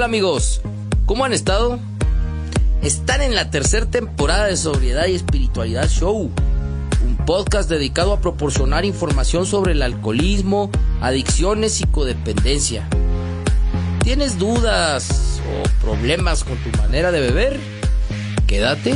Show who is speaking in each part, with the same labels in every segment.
Speaker 1: Hola amigos, ¿cómo han estado? Están en la tercera temporada de Sobriedad y Espiritualidad Show, un podcast dedicado a proporcionar información sobre el alcoholismo, adicciones y codependencia. ¿Tienes dudas o problemas con tu manera de beber? Quédate.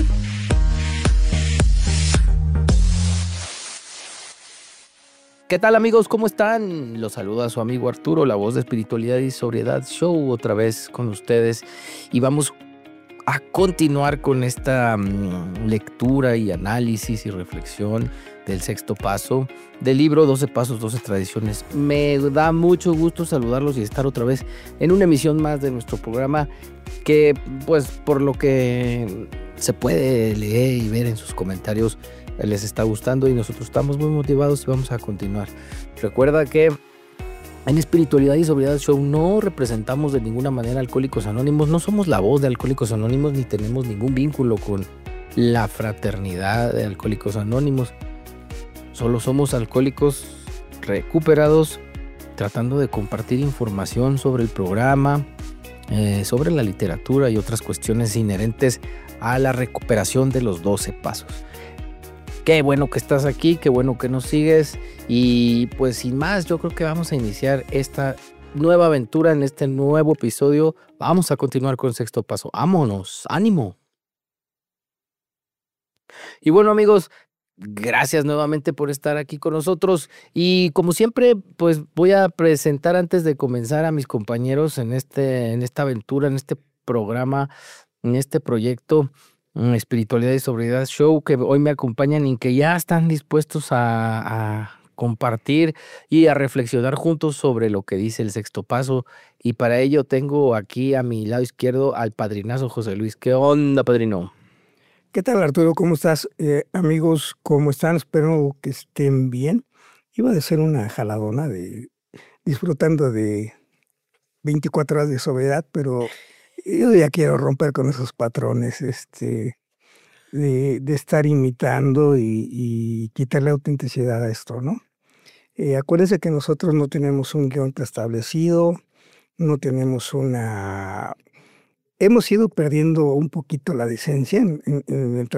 Speaker 1: ¿Qué tal amigos? ¿Cómo están? Los saluda su amigo Arturo, la voz de Espiritualidad y Sobriedad Show, otra vez con ustedes. Y vamos a continuar con esta lectura y análisis y reflexión del sexto paso del libro 12 Pasos, 12 Tradiciones. Me da mucho gusto saludarlos y estar otra vez en una emisión más de nuestro programa que, pues, por lo que se puede leer y ver en sus comentarios, les está gustando y nosotros estamos muy motivados y vamos a continuar. Recuerda que en Espiritualidad y Sobriedad Show no representamos de ninguna manera Alcohólicos Anónimos, no somos la voz de Alcohólicos Anónimos ni tenemos ningún vínculo con la fraternidad de Alcohólicos Anónimos. Solo somos alcohólicos recuperados tratando de compartir información sobre el programa, sobre la literatura y otras cuestiones inherentes a la recuperación de los 12 pasos. Qué bueno que estás aquí, qué bueno que nos sigues y pues sin más yo creo que vamos a iniciar esta nueva aventura en este nuevo episodio. Vamos a continuar con el sexto paso. ¡Vámonos! ¡Ánimo! Y bueno amigos, gracias nuevamente por estar aquí con nosotros y como siempre pues voy a presentar antes de comenzar a mis compañeros en esta aventura, en este programa, en este proyecto Espiritualidad y Sobriedad Show, que hoy me acompañan y que ya están dispuestos a compartir y a reflexionar juntos sobre lo que dice el sexto paso. Y para ello tengo aquí a mi lado izquierdo al padrinazo José Luis. ¿Qué onda, padrino?
Speaker 2: ¿Qué tal, Arturo? ¿Cómo estás? Amigos, ¿cómo están? Espero que estén bien. Iba a ser una jaladona disfrutando de 24 horas de sobriedad, pero yo ya quiero romper con esos patrones de estar imitando y quitarle autenticidad a esto, ¿no? Acuérdense que nosotros no tenemos un guión preestablecido, no tenemos hemos ido perdiendo un poquito la decencia en el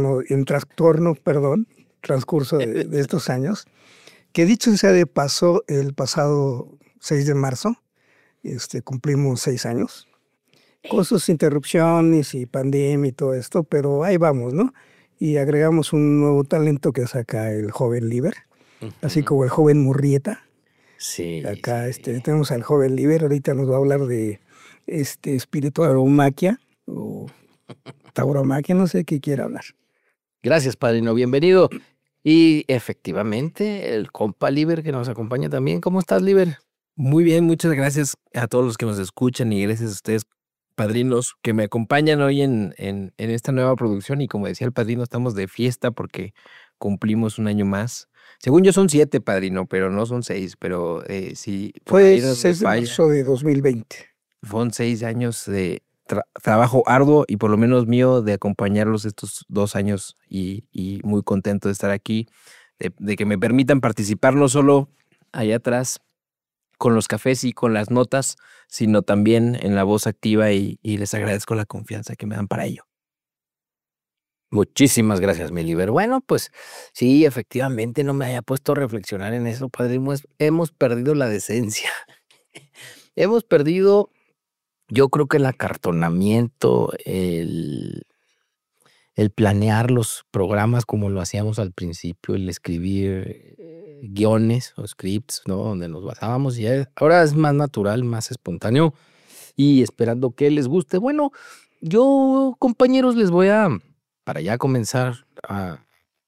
Speaker 2: transcurso de estos años, que dicho sea de paso, el pasado 6 de marzo cumplimos 6 años, con sus interrupciones y pandemia y todo esto, pero ahí vamos, ¿no? Y agregamos un nuevo talento que es acá el joven Liber, así como el joven Murrieta.
Speaker 1: Sí.
Speaker 2: Acá tenemos al joven Liber, ahorita nos va a hablar de espiritualomaquia o tauromaquia, no sé qué quiera hablar.
Speaker 1: Gracias, padrino, bienvenido. Y efectivamente, el compa Liber que nos acompaña también. ¿Cómo estás, Liber?
Speaker 3: Muy bien, muchas gracias a todos los que nos escuchan y gracias a ustedes, padrinos, que me acompañan hoy en esta nueva producción. Y como decía el padrino, estamos de fiesta porque cumplimos un año más. Según yo son 7, padrino, pero no son 6, pero sí.
Speaker 2: Fue 6 de marzo de 2020.
Speaker 3: Fueron 6 años de trabajo arduo y por lo menos mío de acompañarlos estos 2 años y muy contento de estar aquí, de que me permitan participar no solo allá atrás con los cafés y con las notas, sino también en la voz activa y les agradezco la confianza que me dan para ello.
Speaker 1: Muchísimas gracias, mi Liber. Bueno, pues sí, efectivamente no me haya puesto a reflexionar en eso, padrino. Hemos perdido la decencia. Hemos perdido, yo creo que el acartonamiento, el planear los programas como lo hacíamos al principio, el escribir guiones o scripts, ¿no? Donde nos basábamos y ahora es más natural, más espontáneo y esperando que les guste. Bueno, yo, compañeros, les voy para ya comenzar a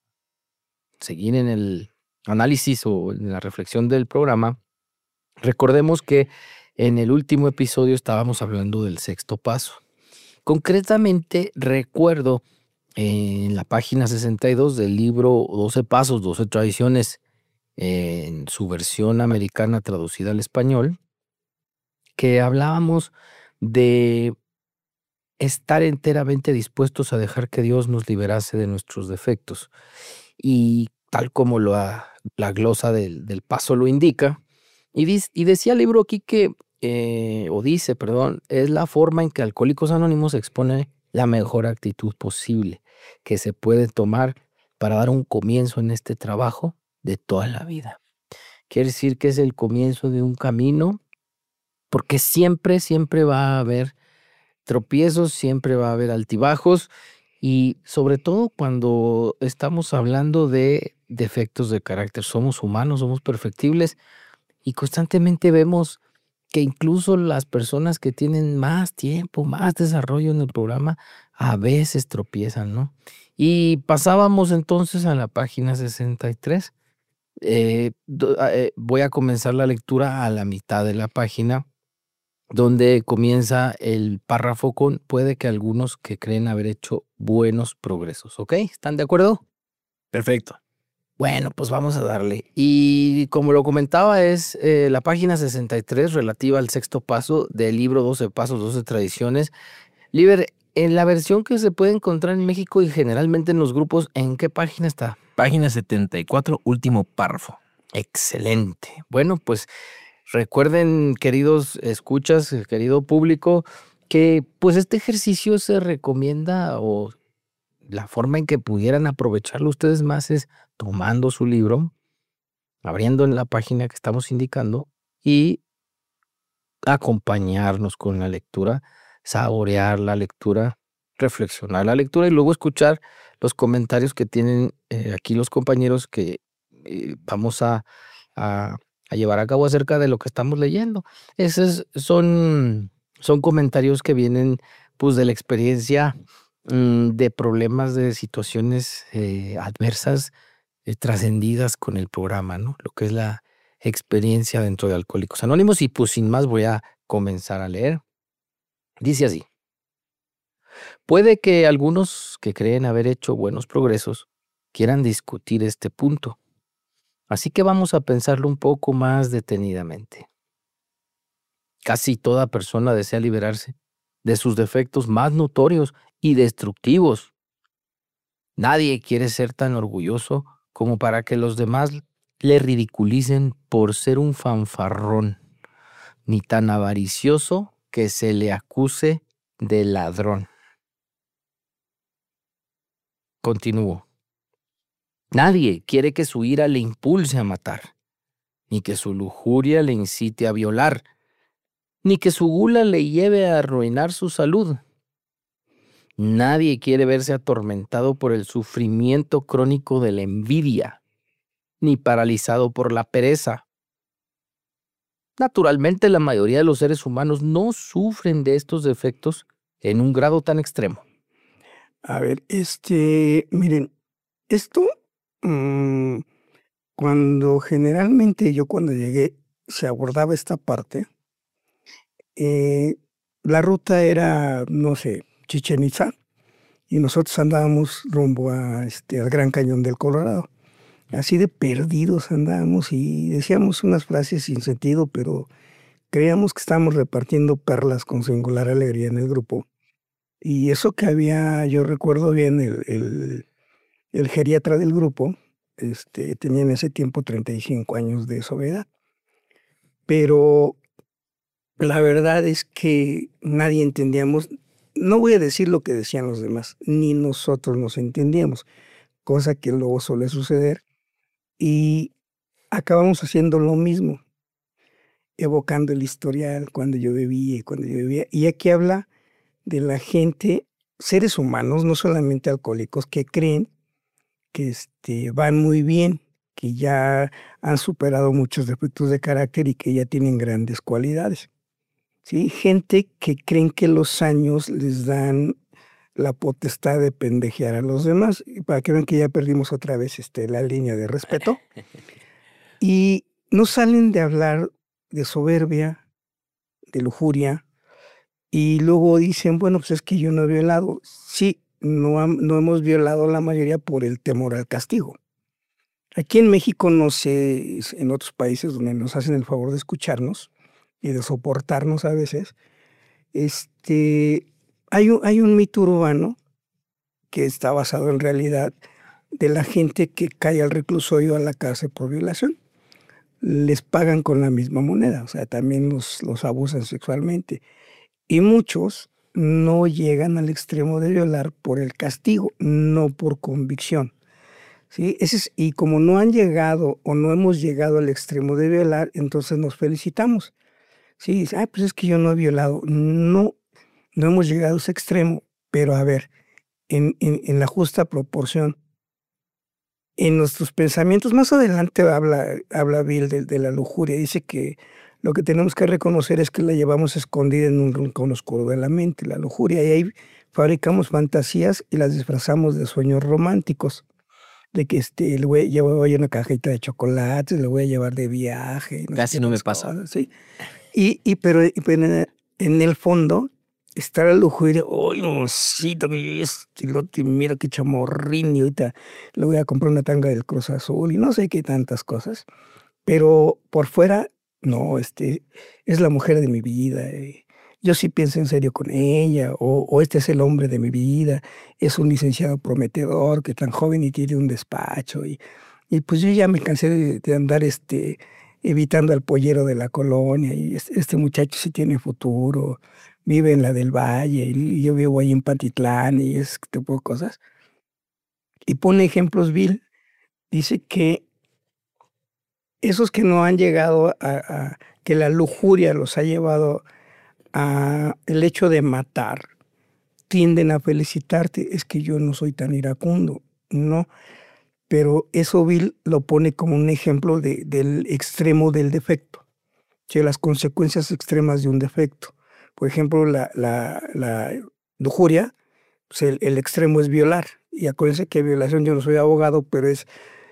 Speaker 1: seguir en el análisis o en la reflexión del programa. Recordemos que en el último episodio estábamos hablando del sexto paso. Concretamente, recuerdo en la página 62 del libro 12 Pasos, 12 Tradiciones, en su versión americana traducida al español, que hablábamos de estar enteramente dispuestos a dejar que Dios nos liberase de nuestros defectos. Y tal como la glosa del paso lo indica, y decía el libro aquí que o dice, perdón, es la forma en que Alcohólicos Anónimos expone la mejor actitud posible que se puede tomar para dar un comienzo en este trabajo de toda la vida. Quiere decir que es el comienzo de un camino, porque siempre va a haber tropiezos, siempre va a haber altibajos, y sobre todo cuando estamos hablando de defectos de carácter. Somos humanos, somos perfectibles, y constantemente vemos que incluso las personas que tienen más tiempo, más desarrollo en el programa, a veces tropiezan, ¿no? Y pasábamos entonces a la página 63. Voy a comenzar la lectura a la mitad de la página, donde comienza el párrafo con puede que algunos que creen haber hecho buenos progresos, ¿ok? ¿Están de acuerdo?
Speaker 3: Perfecto.
Speaker 1: Bueno, pues vamos a darle. Y como lo comentaba, es la página 63 relativa al sexto paso del libro 12 Pasos, 12 Tradiciones. Liber, en la versión que se puede encontrar en México y generalmente en los grupos, ¿en qué página está?
Speaker 3: Página 74, último párrafo.
Speaker 1: Excelente. Bueno, pues recuerden, queridos escuchas, querido público, que pues este ejercicio se recomienda, o la forma en que pudieran aprovecharlo ustedes más es tomando su libro, abriendo en la página que estamos indicando y acompañarnos con la lectura, saborear la lectura, reflexionar la lectura y luego escuchar los comentarios que tienen aquí los compañeros que vamos a llevar a cabo acerca de lo que estamos leyendo. Esos son comentarios que vienen pues de la experiencia de problemas, de situaciones adversas, trascendidas con el programa, ¿no? Lo que es la experiencia dentro de Alcohólicos Anónimos. Y pues sin más voy a comenzar a leer. Dice así: puede que algunos que creen haber hecho buenos progresos quieran discutir este punto. Así que vamos a pensarlo un poco más detenidamente. Casi toda persona desea liberarse de sus defectos más notorios y destructivos. Nadie quiere ser tan orgulloso como para que los demás le ridiculicen por ser un fanfarrón, ni tan avaricioso que se le acuse de ladrón. Continúo. Nadie quiere que su ira le impulse a matar, ni que su lujuria le incite a violar, ni que su gula le lleve a arruinar su salud. Nadie quiere verse atormentado por el sufrimiento crónico de la envidia, ni paralizado por la pereza. Naturalmente, la mayoría de los seres humanos no sufren de estos defectos en un grado tan extremo.
Speaker 2: A ver, miren, esto, cuando cuando llegué, se abordaba esta parte, la ruta era, no sé, Chichén Itzá, y nosotros andábamos rumbo al Gran Cañón del Colorado. Así de perdidos andábamos y decíamos unas frases sin sentido, pero creíamos que estábamos repartiendo perlas con singular alegría en el grupo. Y eso que había, yo recuerdo bien, el geriatra del grupo, tenía en ese tiempo 35 años de sobriedad. Pero la verdad es que nadie entendíamos, no voy a decir lo que decían los demás, ni nosotros nos entendíamos, cosa que luego suele suceder. Y acabamos haciendo lo mismo, evocando el historial, cuando yo bebía y cuando yo bebía. Y aquí habla de la gente, seres humanos, no solamente alcohólicos, que creen que van muy bien, que ya han superado muchos defectos de carácter y que ya tienen grandes cualidades. ¿Sí? Gente que creen que los años les dan la potestad de pendejear a los demás, y para que vean que ya perdimos otra vez la línea de respeto. Y no salen de hablar de soberbia, de lujuria, y luego dicen, bueno, pues es que yo no he violado. Sí, no hemos violado la mayoría por el temor al castigo. Aquí en México, no sé, en otros países donde nos hacen el favor de escucharnos y de soportarnos a veces, hay un mito urbano que está basado en realidad de la gente que cae al reclusorio, a la cárcel por violación. les pagan con la misma moneda, o sea, también los abusan sexualmente. Y muchos no llegan al extremo de violar por el castigo, no por convicción. ¿Sí? Y como no han llegado o no hemos llegado al extremo de violar, entonces nos felicitamos. Sí, dice, pues es que yo no he violado. No, no hemos llegado a ese extremo, pero a ver, en la justa proporción, en nuestros pensamientos, más adelante habla Bill de la lujuria, dice que lo que tenemos que reconocer es que la llevamos escondida en un rincón oscuro de la mente, la lujuria, y ahí fabricamos fantasías y las disfrazamos de sueños románticos, de que le voy a llevar una cajita de chocolates, le voy a llevar de viaje.
Speaker 3: Casi no me pasa.
Speaker 2: Cosas, ¿sí? Pero en el fondo está la lujuria. ¡Ay, mocito! Mira qué chamorrín, y ahorita le voy a comprar una tanga del Cruz Azul y no sé qué tantas cosas. Pero por fuera, no, es la mujer de mi vida. Yo sí pienso en serio con ella, o este es el hombre de mi vida, es un licenciado prometedor que tan joven y tiene un despacho. Y pues yo ya me cansé de andar evitando al pollero de la colonia, y este muchacho sí tiene futuro, vive en la del Valle, y yo vivo ahí en Pantitlán, y ese tipo de cosas. Y pone ejemplos Bill, dice que esos que no han llegado que la lujuria los ha llevado a el hecho de matar, tienden a felicitarte, es que yo no soy tan iracundo, no, pero eso Bill lo pone como un ejemplo del extremo del defecto, que las consecuencias extremas de un defecto. Por ejemplo, la lujuria, pues el extremo es violar, y acuérdense que violación, yo no soy abogado, pero es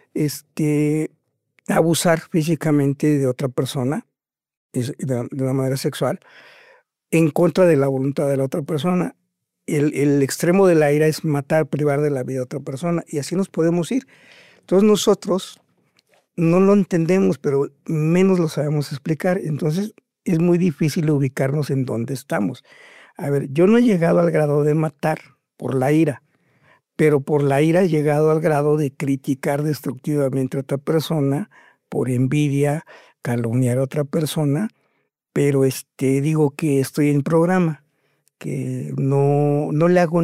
Speaker 2: abusar físicamente de otra persona de una manera sexual en contra de la voluntad de la otra persona. El extremo de la ira es matar, privar de la vida a otra persona, y así nos podemos ir. Entonces nosotros no lo entendemos, pero menos lo sabemos explicar. Entonces es muy difícil ubicarnos en dónde estamos. A ver, yo no he llegado al grado de matar por la ira, pero por la ira he llegado al grado de criticar destructivamente a otra persona, por envidia, calumniar a otra persona, pero digo que estoy en programa, que no le hago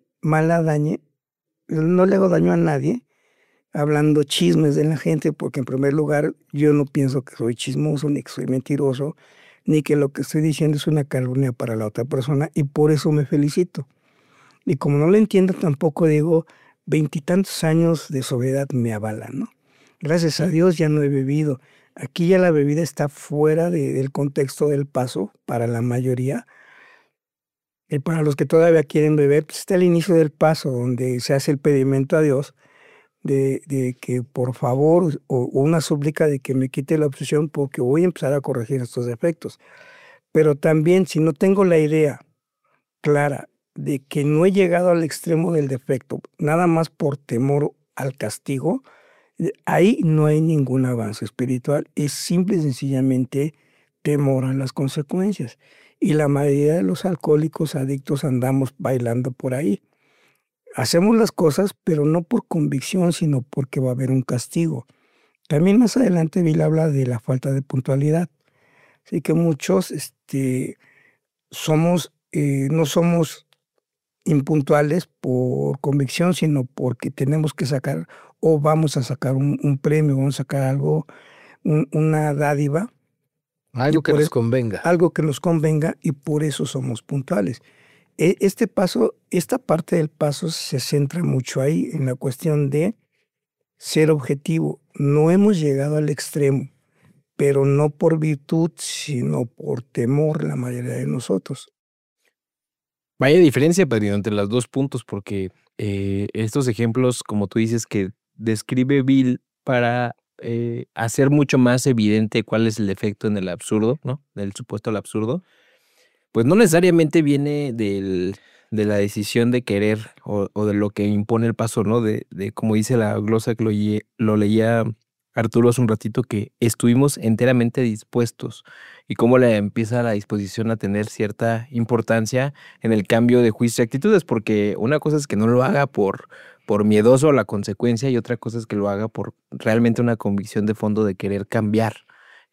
Speaker 2: no le hago daño a nadie hablando chismes de la gente, porque en primer lugar yo no pienso que soy chismoso, ni que soy mentiroso, ni que lo que estoy diciendo es una calumnia para la otra persona, y por eso me felicito. Y como no lo entiendo tampoco, digo, 20 y tantos años de sobriedad me avalan, ¿no? Gracias a Dios ya no he bebido. Aquí ya la bebida está fuera del contexto del paso para la mayoría. Y para los que todavía quieren beber, pues está el inicio del paso, donde se hace el pedimento a Dios de que por favor, o una súplica de que me quite la obsesión, porque voy a empezar a corregir estos defectos. Pero también, si no tengo la idea clara de que no he llegado al extremo del defecto, nada más por temor al castigo, ahí no hay ningún avance espiritual, es simple y sencillamente temor a las consecuencias. Y la mayoría de los alcohólicos adictos andamos bailando por ahí. Hacemos las cosas, pero no por convicción, sino porque va a haber un castigo. También más adelante Bill habla de la falta de puntualidad. Así que muchos no somos impuntuales por convicción, sino porque tenemos que sacar o vamos a sacar un premio, vamos a sacar algo, una dádiva.
Speaker 1: Algo que nos convenga.
Speaker 2: Algo que nos convenga, y por eso somos puntuales. Esta parte del paso se centra mucho ahí en la cuestión de ser objetivo. No hemos llegado al extremo, pero no por virtud, sino por temor la mayoría de nosotros.
Speaker 3: Vaya diferencia, Padrino, entre los dos puntos, porque estos ejemplos, como tú dices, que describe Bill para hacer mucho más evidente cuál es el defecto en el absurdo, ¿no? Del supuesto al absurdo, pues no necesariamente viene de la decisión de querer o de lo que impone el paso, ¿no? De como dice la glosa que lo leía Arturo hace un ratito, que estuvimos enteramente dispuestos, y cómo le empieza la disposición a tener cierta importancia en el cambio de juicio y actitudes, porque una cosa es que no lo haga por miedoso a la consecuencia, y otra cosa es que lo haga por realmente una convicción de fondo de querer cambiar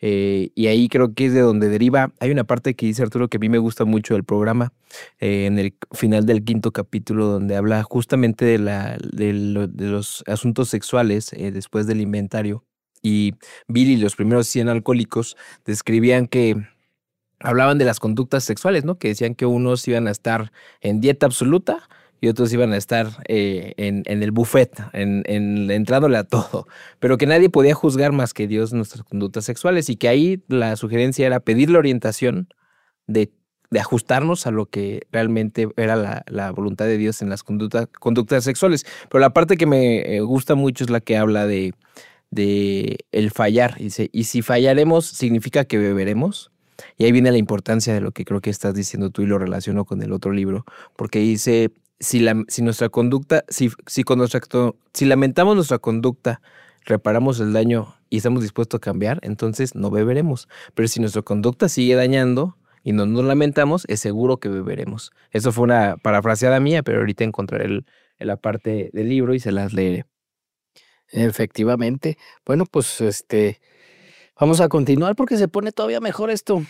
Speaker 3: Y ahí creo que es de donde deriva. Hay una parte que dice Arturo que a mí me gusta mucho del programa, en el final del 5º capítulo, donde habla justamente de los asuntos sexuales después del inventario. Y Billy y los primeros 100 alcohólicos describían que hablaban de las conductas sexuales, ¿no? Que decían que unos iban a estar en dieta absoluta y otros iban a estar en el buffet, entrándole a todo, pero que nadie podía juzgar más que Dios nuestras conductas sexuales, y que ahí la sugerencia era pedir la orientación de ajustarnos a lo que realmente era la voluntad de Dios en las conductas sexuales. Pero la parte que me gusta mucho es la que habla de el fallar. Dice, y si fallaremos, ¿significa que beberemos? Y ahí viene la importancia de lo que creo que estás diciendo tú, y lo relaciono con el otro libro, porque dice, si nuestra conducta, si lamentamos nuestra conducta, reparamos el daño y estamos dispuestos a cambiar, entonces no beberemos. Pero si nuestra conducta sigue dañando y no nos lamentamos, es seguro que beberemos. Eso fue una parafraseada mía, pero ahorita encontraré la parte del libro y se las leeré.
Speaker 1: Efectivamente. Bueno, pues vamos a continuar porque se pone todavía mejor esto.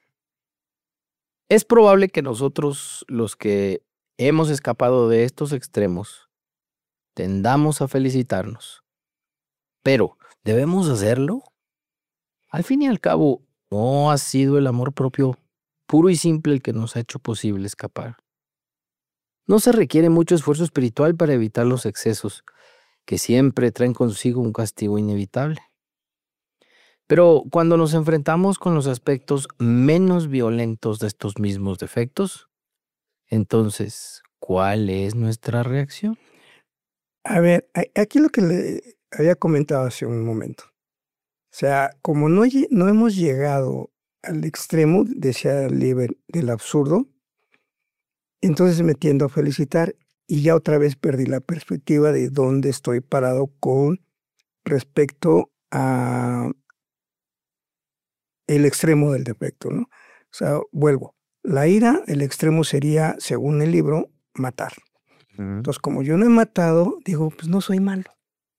Speaker 1: Es probable que nosotros, los que hemos escapado de estos extremos, tendamos a felicitarnos. Pero, ¿debemos hacerlo? Al fin y al cabo, no ha sido el amor propio puro y simple el que nos ha hecho posible escapar. No se requiere mucho esfuerzo espiritual para evitar los excesos, que siempre traen consigo un castigo inevitable. Pero cuando nos enfrentamos con los aspectos menos violentos de estos mismos defectos, entonces, ¿cuál es nuestra reacción?
Speaker 2: A ver, aquí lo que le había comentado hace un momento. O sea, como no hemos llegado al extremo, decía Lieber, del absurdo, entonces me tiendo a felicitar y ya otra vez perdí la perspectiva de dónde estoy parado con respecto a el extremo del defecto, ¿no? O sea, vuelvo. La ira, el extremo sería, según el libro, matar. Entonces, como yo no he matado, digo, pues no soy malo.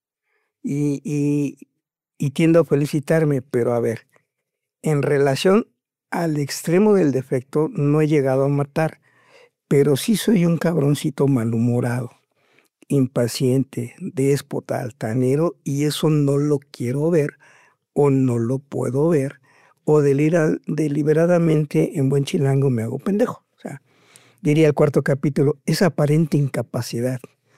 Speaker 2: Y tiendo a felicitarme, pero a ver, en relación al extremo del defecto, no he llegado a matar, pero sí soy un cabroncito malhumorado, impaciente, déspota, altanero, y eso no lo quiero ver o no lo puedo ver, o deliberadamente en buen chilango me hago pendejo. O sea, diría el 4º capítulo, esa aparente incapacidad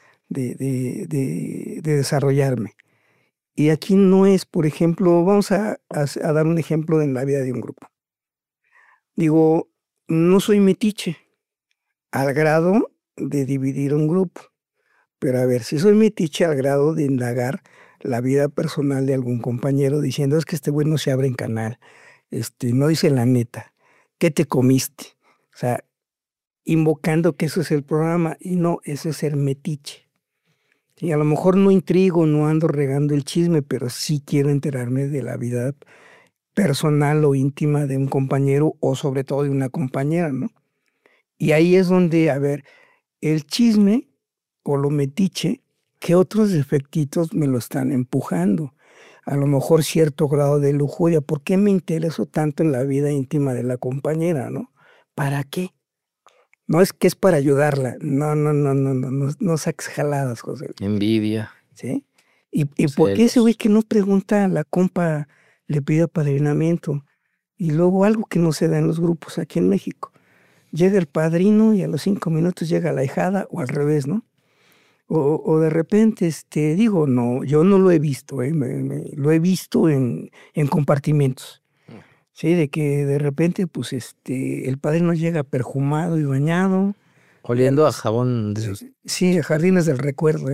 Speaker 2: de desarrollarme. Y aquí no es, por ejemplo, vamos a dar un ejemplo en la vida de un grupo. Digo, no soy metiche al grado de dividir un grupo, pero a ver, si soy metiche al grado de indagar la vida personal de algún compañero diciendo, es que este güey no se abre en canal, no dice la neta, ¿qué te comiste? O sea, invocando que eso es el programa, y no, eso es ser metiche. Y a lo mejor no intrigo, no ando regando el chisme, pero sí quiero enterarme de la vida personal o íntima de un compañero o sobre todo de una compañera, ¿no? Y ahí es donde, a ver, el chisme o lo metiche, ¿qué otros defectitos me lo están empujando? A lo mejor cierto grado de lujuria. ¿Por qué me intereso tanto en la vida íntima de la compañera, no? ¿Para qué? No es que es para ayudarla. No saques jaladas, José.
Speaker 1: Envidia.
Speaker 2: ¿Sí? ¿Y por qué ese güey que no pregunta a la compa le pide apadrinamiento? Y luego algo que no se da en los grupos aquí en México. Llega el padrino y a los 5 minutos llega la ahijada, o al revés, ¿no? O de repente, digo, no, yo no lo he visto, lo he visto en compartimientos. Sí, de que de repente, pues, el padrino llega perfumado y bañado.
Speaker 1: Oliendo a jabón de sus...
Speaker 2: Sí, a jardines del recuerdo.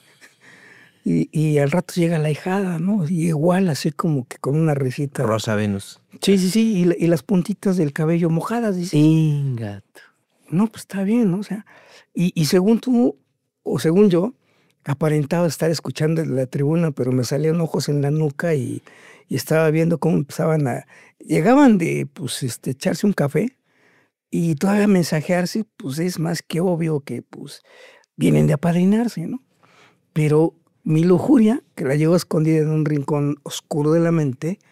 Speaker 2: Y al rato llega la ahijada, ¿no? Y igual, así como que con una risita.
Speaker 3: Rosa Venus.
Speaker 2: Sí, y las puntitas del cabello mojadas, dice.
Speaker 1: Ingato.
Speaker 2: No, pues está bien, ¿no? O sea, y según tú, o según yo, aparentaba estar escuchando desde la tribuna, pero me salían ojos en la nuca y estaba viendo cómo empezaban llegaban de, pues, echarse un café y todavía mensajearse, pues es más que obvio que, pues, vienen de apadrinarse, ¿no? Pero mi lujuria, que la llevo escondida en un rincón oscuro de la mente,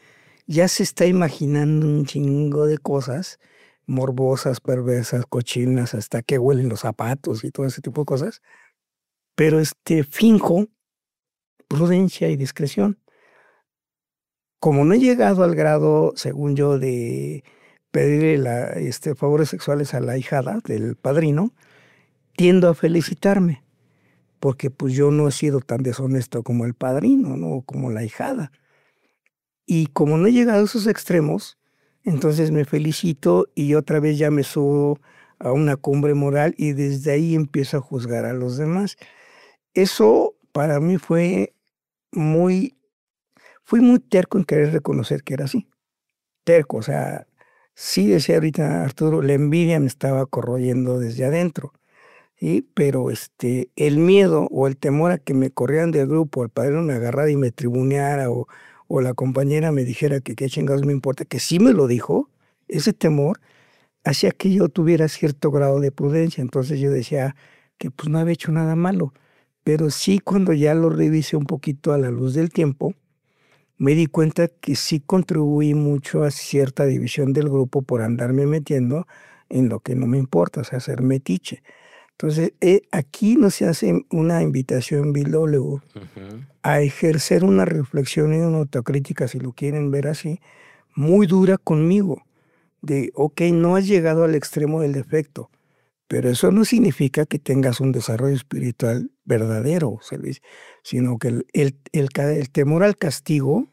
Speaker 2: ya se está imaginando un chingo de cosas morbosas, perversas, cochinas, hasta que huelen los zapatos y todo ese tipo de cosas. Pero finjo prudencia y discreción. Como no he llegado al grado, según yo, de pedirle favores sexuales a la hijada del padrino, tiendo a felicitarme, porque pues yo no he sido tan deshonesto como el padrino, ¿no? Como la hijada. Y como no he llegado a esos extremos, entonces me felicito y otra vez ya me subo a una cumbre moral y desde ahí empiezo a juzgar a los demás. Eso para mí fui muy terco en querer reconocer que era así. Terco, o sea, sí decía ahorita Arturo, la envidia me estaba corroyendo desde adentro. ¿Sí? Pero el miedo o el temor a que me corrieran del grupo, el padrino me agarrara y me tribuneara o la compañera me dijera que qué chingados me importa, que sí me lo dijo, ese temor hacía que yo tuviera cierto grado de prudencia. Entonces yo decía que pues no había hecho nada malo. Pero sí, cuando ya lo revisé un poquito a la luz del tiempo, me di cuenta que sí contribuí mucho a cierta división del grupo por andarme metiendo en lo que no me importa, o sea, hacer metiche. Entonces, aquí nos se hace una invitación, Bilólogo, a ejercer una reflexión y una autocrítica, si lo quieren ver así, muy dura conmigo, de, ok, no has llegado al extremo del defecto, pero eso no significa que tengas un desarrollo espiritual verdadero, sino que el temor al castigo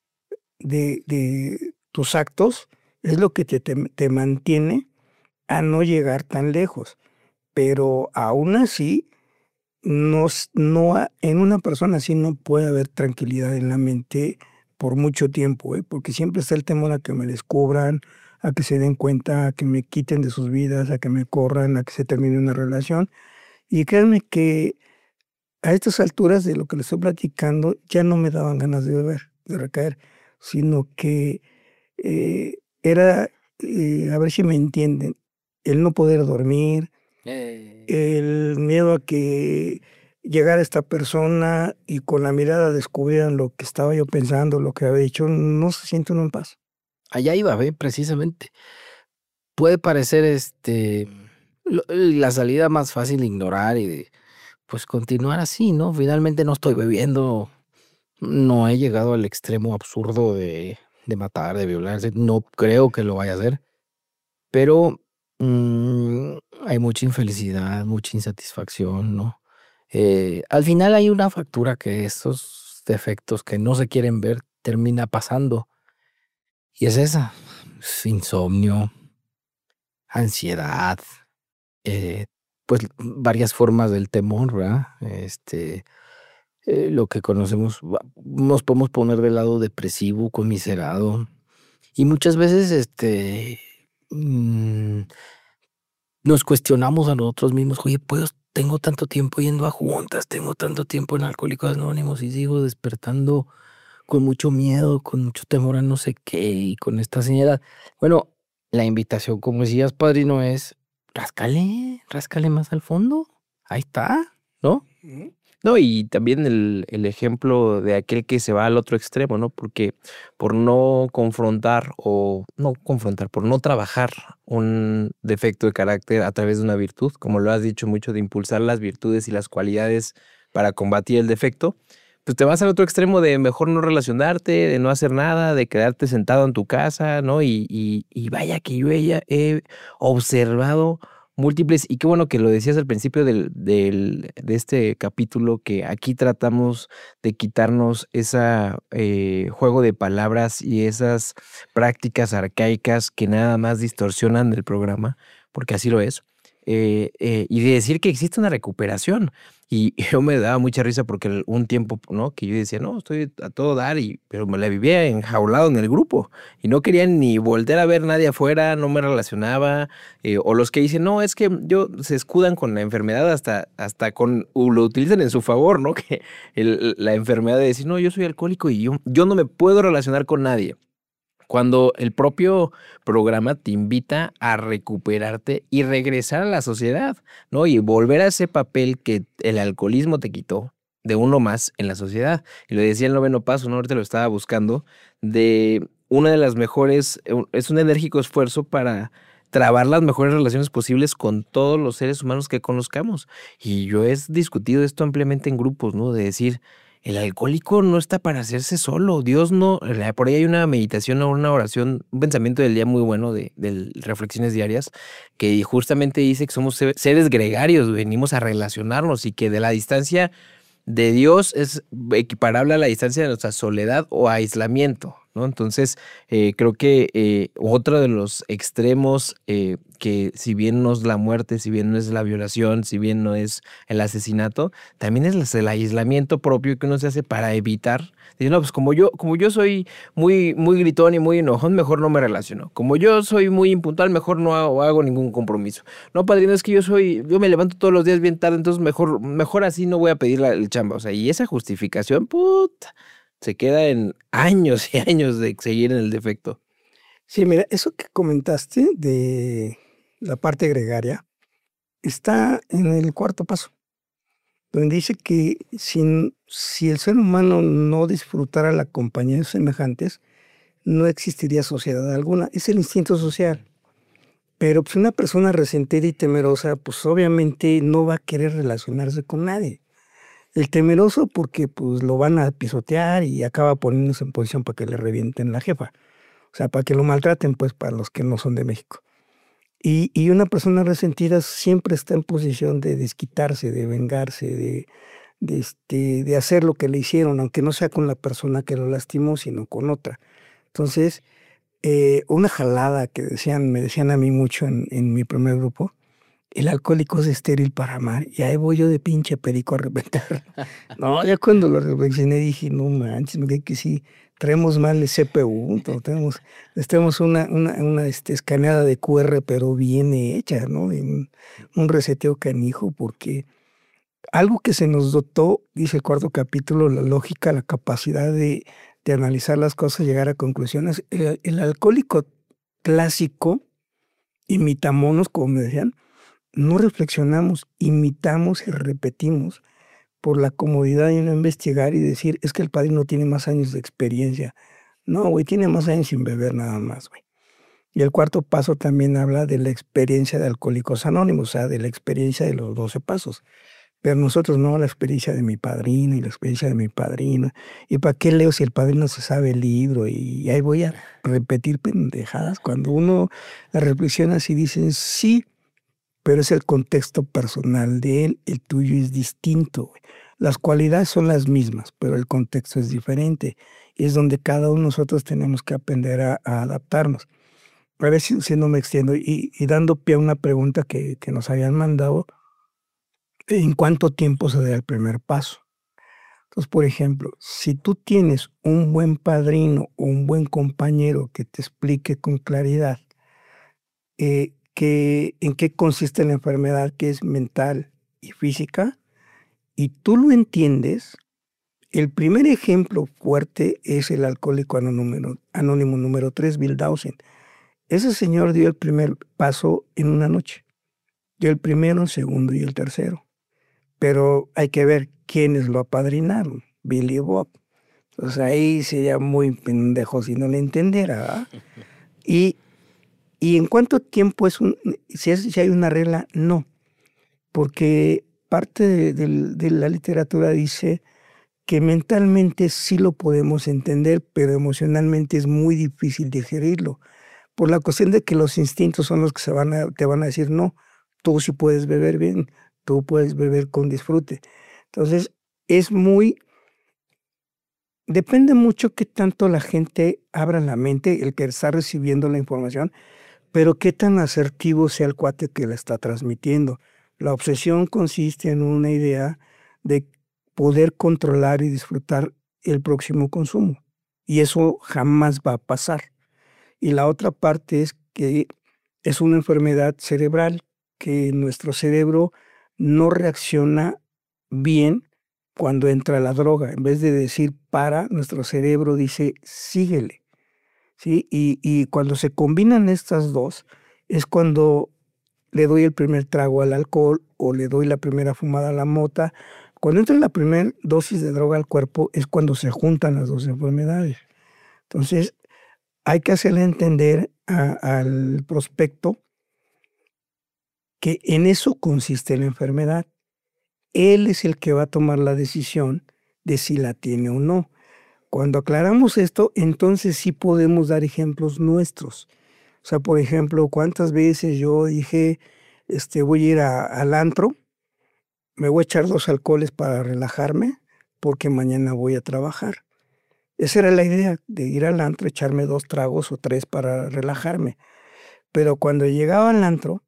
Speaker 2: de tus actos es lo que te mantiene a no llegar tan lejos. Pero aún así, en una persona así no puede haber tranquilidad en la mente por mucho tiempo, porque siempre está el temor a que me descubran, a que se den cuenta, a que me quiten de sus vidas, a que me corran, a que se termine una relación. Y créanme que a estas alturas de lo que les estoy platicando ya no me daban ganas de beber, de recaer, sino que era, a ver si me entienden, el no poder dormir, el miedo a que llegara esta persona y con la mirada descubrieran lo que estaba yo pensando, lo que había dicho, no se siente uno en paz.
Speaker 1: Allá iba, precisamente. Puede parecer la salida más fácil de ignorar y de pues continuar así, ¿no? Finalmente no estoy bebiendo, no he llegado al extremo absurdo de matar, de violarse, no creo que lo vaya a hacer, pero hay mucha infelicidad, mucha insatisfacción, ¿no? Al final hay una factura que estos defectos que no se quieren ver termina pasando y es esa, es insomnio, ansiedad, pues varias formas del temor, ¿verdad? Lo que conocemos, nos podemos poner del lado depresivo, conmiserado. Y muchas veces nos cuestionamos a nosotros mismos, oye, pues tengo tanto tiempo yendo a juntas, tengo tanto tiempo en Alcohólicos Anónimos y sigo despertando con mucho miedo, con mucho temor a no sé qué y con esta ansiedad. Bueno, la invitación, como decías, padrino, es ráscale más al fondo. Ahí está, ¿no?
Speaker 3: No, y también el ejemplo de aquel que se va al otro extremo, ¿no? Porque por no confrontar por no trabajar un defecto de carácter a través de una virtud, como lo has dicho mucho, de impulsar las virtudes y las cualidades para combatir el defecto, pues te vas al otro extremo de mejor no relacionarte, de no hacer nada, de quedarte sentado en tu casa, ¿no? Y vaya que yo he observado múltiples, y qué bueno que lo decías al principio de este capítulo, que aquí tratamos de quitarnos ese juego de palabras y esas prácticas arcaicas que nada más distorsionan el programa, porque así lo es, y de decir que existe una recuperación. Y yo me daba mucha risa porque un tiempo, ¿no? Que yo decía, no, estoy a todo dar, pero me la vivía enjaulado en el grupo y no quería ni voltear a ver nadie afuera, no me relacionaba, o los que dicen, no, es que se escudan con la enfermedad hasta lo utilizan en su favor, ¿no? Que la enfermedad de decir, no, yo soy alcohólico y yo no me puedo relacionar con nadie. Cuando el propio programa te invita a recuperarte y regresar a la sociedad, ¿no? Y volver a ese papel que el alcoholismo te quitó de uno más en la sociedad. Y lo decía el 9º paso, ¿no? Ahorita lo estaba buscando, de una de las mejores, es un enérgico esfuerzo para trabar las mejores relaciones posibles con todos los seres humanos que conozcamos. Y yo he discutido esto ampliamente en grupos, ¿no? De decir, el alcohólico no está para hacerse solo. Dios no. Por ahí hay una meditación o una oración, un pensamiento del día muy bueno de reflexiones diarias, que justamente dice que somos seres gregarios, venimos a relacionarnos y que de la distancia de Dios es equiparable a la distancia de nuestra soledad o aislamiento, ¿no? Entonces, creo que otro de los extremos, que si bien no es la muerte, si bien no es la violación, si bien no es el asesinato, también es el aislamiento propio que uno se hace para evitar. Dice, no, pues como yo soy muy, muy gritón y muy enojón, mejor no me relaciono. Como yo soy muy impuntual, mejor no hago ningún compromiso. No, padrino, es que yo me levanto todos los días bien tarde, entonces mejor así no voy a pedir el chamba. O sea, y esa justificación, puta, se queda en años y años de seguir en el defecto.
Speaker 2: Sí, mira, eso que comentaste de la parte gregaria está en el cuarto paso, donde dice que si el ser humano no disfrutara la compañía de sus semejantes, no existiría sociedad alguna. Es el instinto social. Pero pues una persona resentida y temerosa, pues obviamente no va a querer relacionarse con nadie. El temeroso porque pues lo van a pisotear y acaba poniéndose en posición para que le revienten la jefa. O sea, para que lo maltraten, pues, para los que no son de México. Y una persona resentida siempre está en posición de desquitarse, de vengarse, de hacer lo que le hicieron, aunque no sea con la persona que lo lastimó, sino con otra. Entonces, una jalada que me decían a mí mucho en mi primer grupo, el alcohólico es estéril para amar. Y ahí voy yo de pinche perico a reventar. No, ya cuando lo reflexioné dije, no manches, me creo que sí, traemos mal el CPU, tenemos una escaneada de QR, pero bien hecha, ¿no? Un reseteo canijo, porque algo que se nos dotó, dice el cuarto capítulo, la lógica, la capacidad de analizar las cosas, llegar a conclusiones. El alcohólico clásico, imitamonos, como me decían, no reflexionamos, imitamos y repetimos por la comodidad de no investigar y decir, es que el padrino tiene más años de experiencia. No, güey, tiene más años sin beber nada más, güey. Y el cuarto paso también habla de la experiencia de Alcohólicos Anónimos, o sea, de la experiencia de los 12 pasos. Pero nosotros no, la experiencia de mi padrino y la experiencia de mi padrino. ¿Y para qué leo si el padrino se sabe el libro? Y ahí voy a repetir pendejadas. Cuando uno la reflexiona así, dicen, sí, pero es el contexto personal de él, el tuyo es distinto, güey. Las cualidades son las mismas, pero el contexto es diferente. Y es donde cada uno de nosotros tenemos que aprender a adaptarnos. A ver si no me extiendo. Y dando pie a una pregunta que nos habían mandado, ¿en cuánto tiempo se da el primer paso? Entonces, por ejemplo, si tú tienes un buen padrino o un buen compañero que te explique con claridad en qué consiste la enfermedad, que es mental y física, y tú lo entiendes, el primer ejemplo fuerte es el alcohólico anónimo número 3, Bill Dawson. Ese señor dio el primer paso en una noche. Dio el primero, el segundo y el tercero. Pero hay que ver quiénes lo apadrinaron, Billy y Bob. Entonces ahí sería muy pendejo si no le entendiera, ¿verdad? Y en cuánto tiempo si hay una regla, no. Porque parte de la literatura dice que mentalmente sí lo podemos entender, pero emocionalmente es muy difícil digerirlo. Por la cuestión de que los instintos son los que te van a decir, no, tú sí puedes beber bien, tú puedes beber con disfrute. Entonces, depende mucho qué tanto la gente abra la mente, el que está recibiendo la información, pero qué tan asertivo sea el cuate que la está transmitiendo. La obsesión consiste en una idea de poder controlar y disfrutar el próximo consumo. Y eso jamás va a pasar. Y la otra parte es que es una enfermedad cerebral, que nuestro cerebro no reacciona bien cuando entra la droga. En vez de decir para, nuestro cerebro dice síguele. ¿Sí? Y cuando se combinan estas dos, es cuando le doy el primer trago al alcohol o le doy la primera fumada a la mota. Cuando entra la primera dosis de droga al cuerpo es cuando se juntan las dos enfermedades. Entonces, hay que hacerle entender al prospecto que en eso consiste la enfermedad. Él es el que va a tomar la decisión de si la tiene o no. Cuando aclaramos esto, entonces sí podemos dar ejemplos nuestros. O sea, por ejemplo, ¿cuántas veces yo dije, voy a ir al antro, me voy a echar 2 alcoholes para relajarme, porque mañana voy a trabajar? Esa era la idea, de ir al antro, echarme 2 tragos o 3 para relajarme. Pero cuando llegaba al antro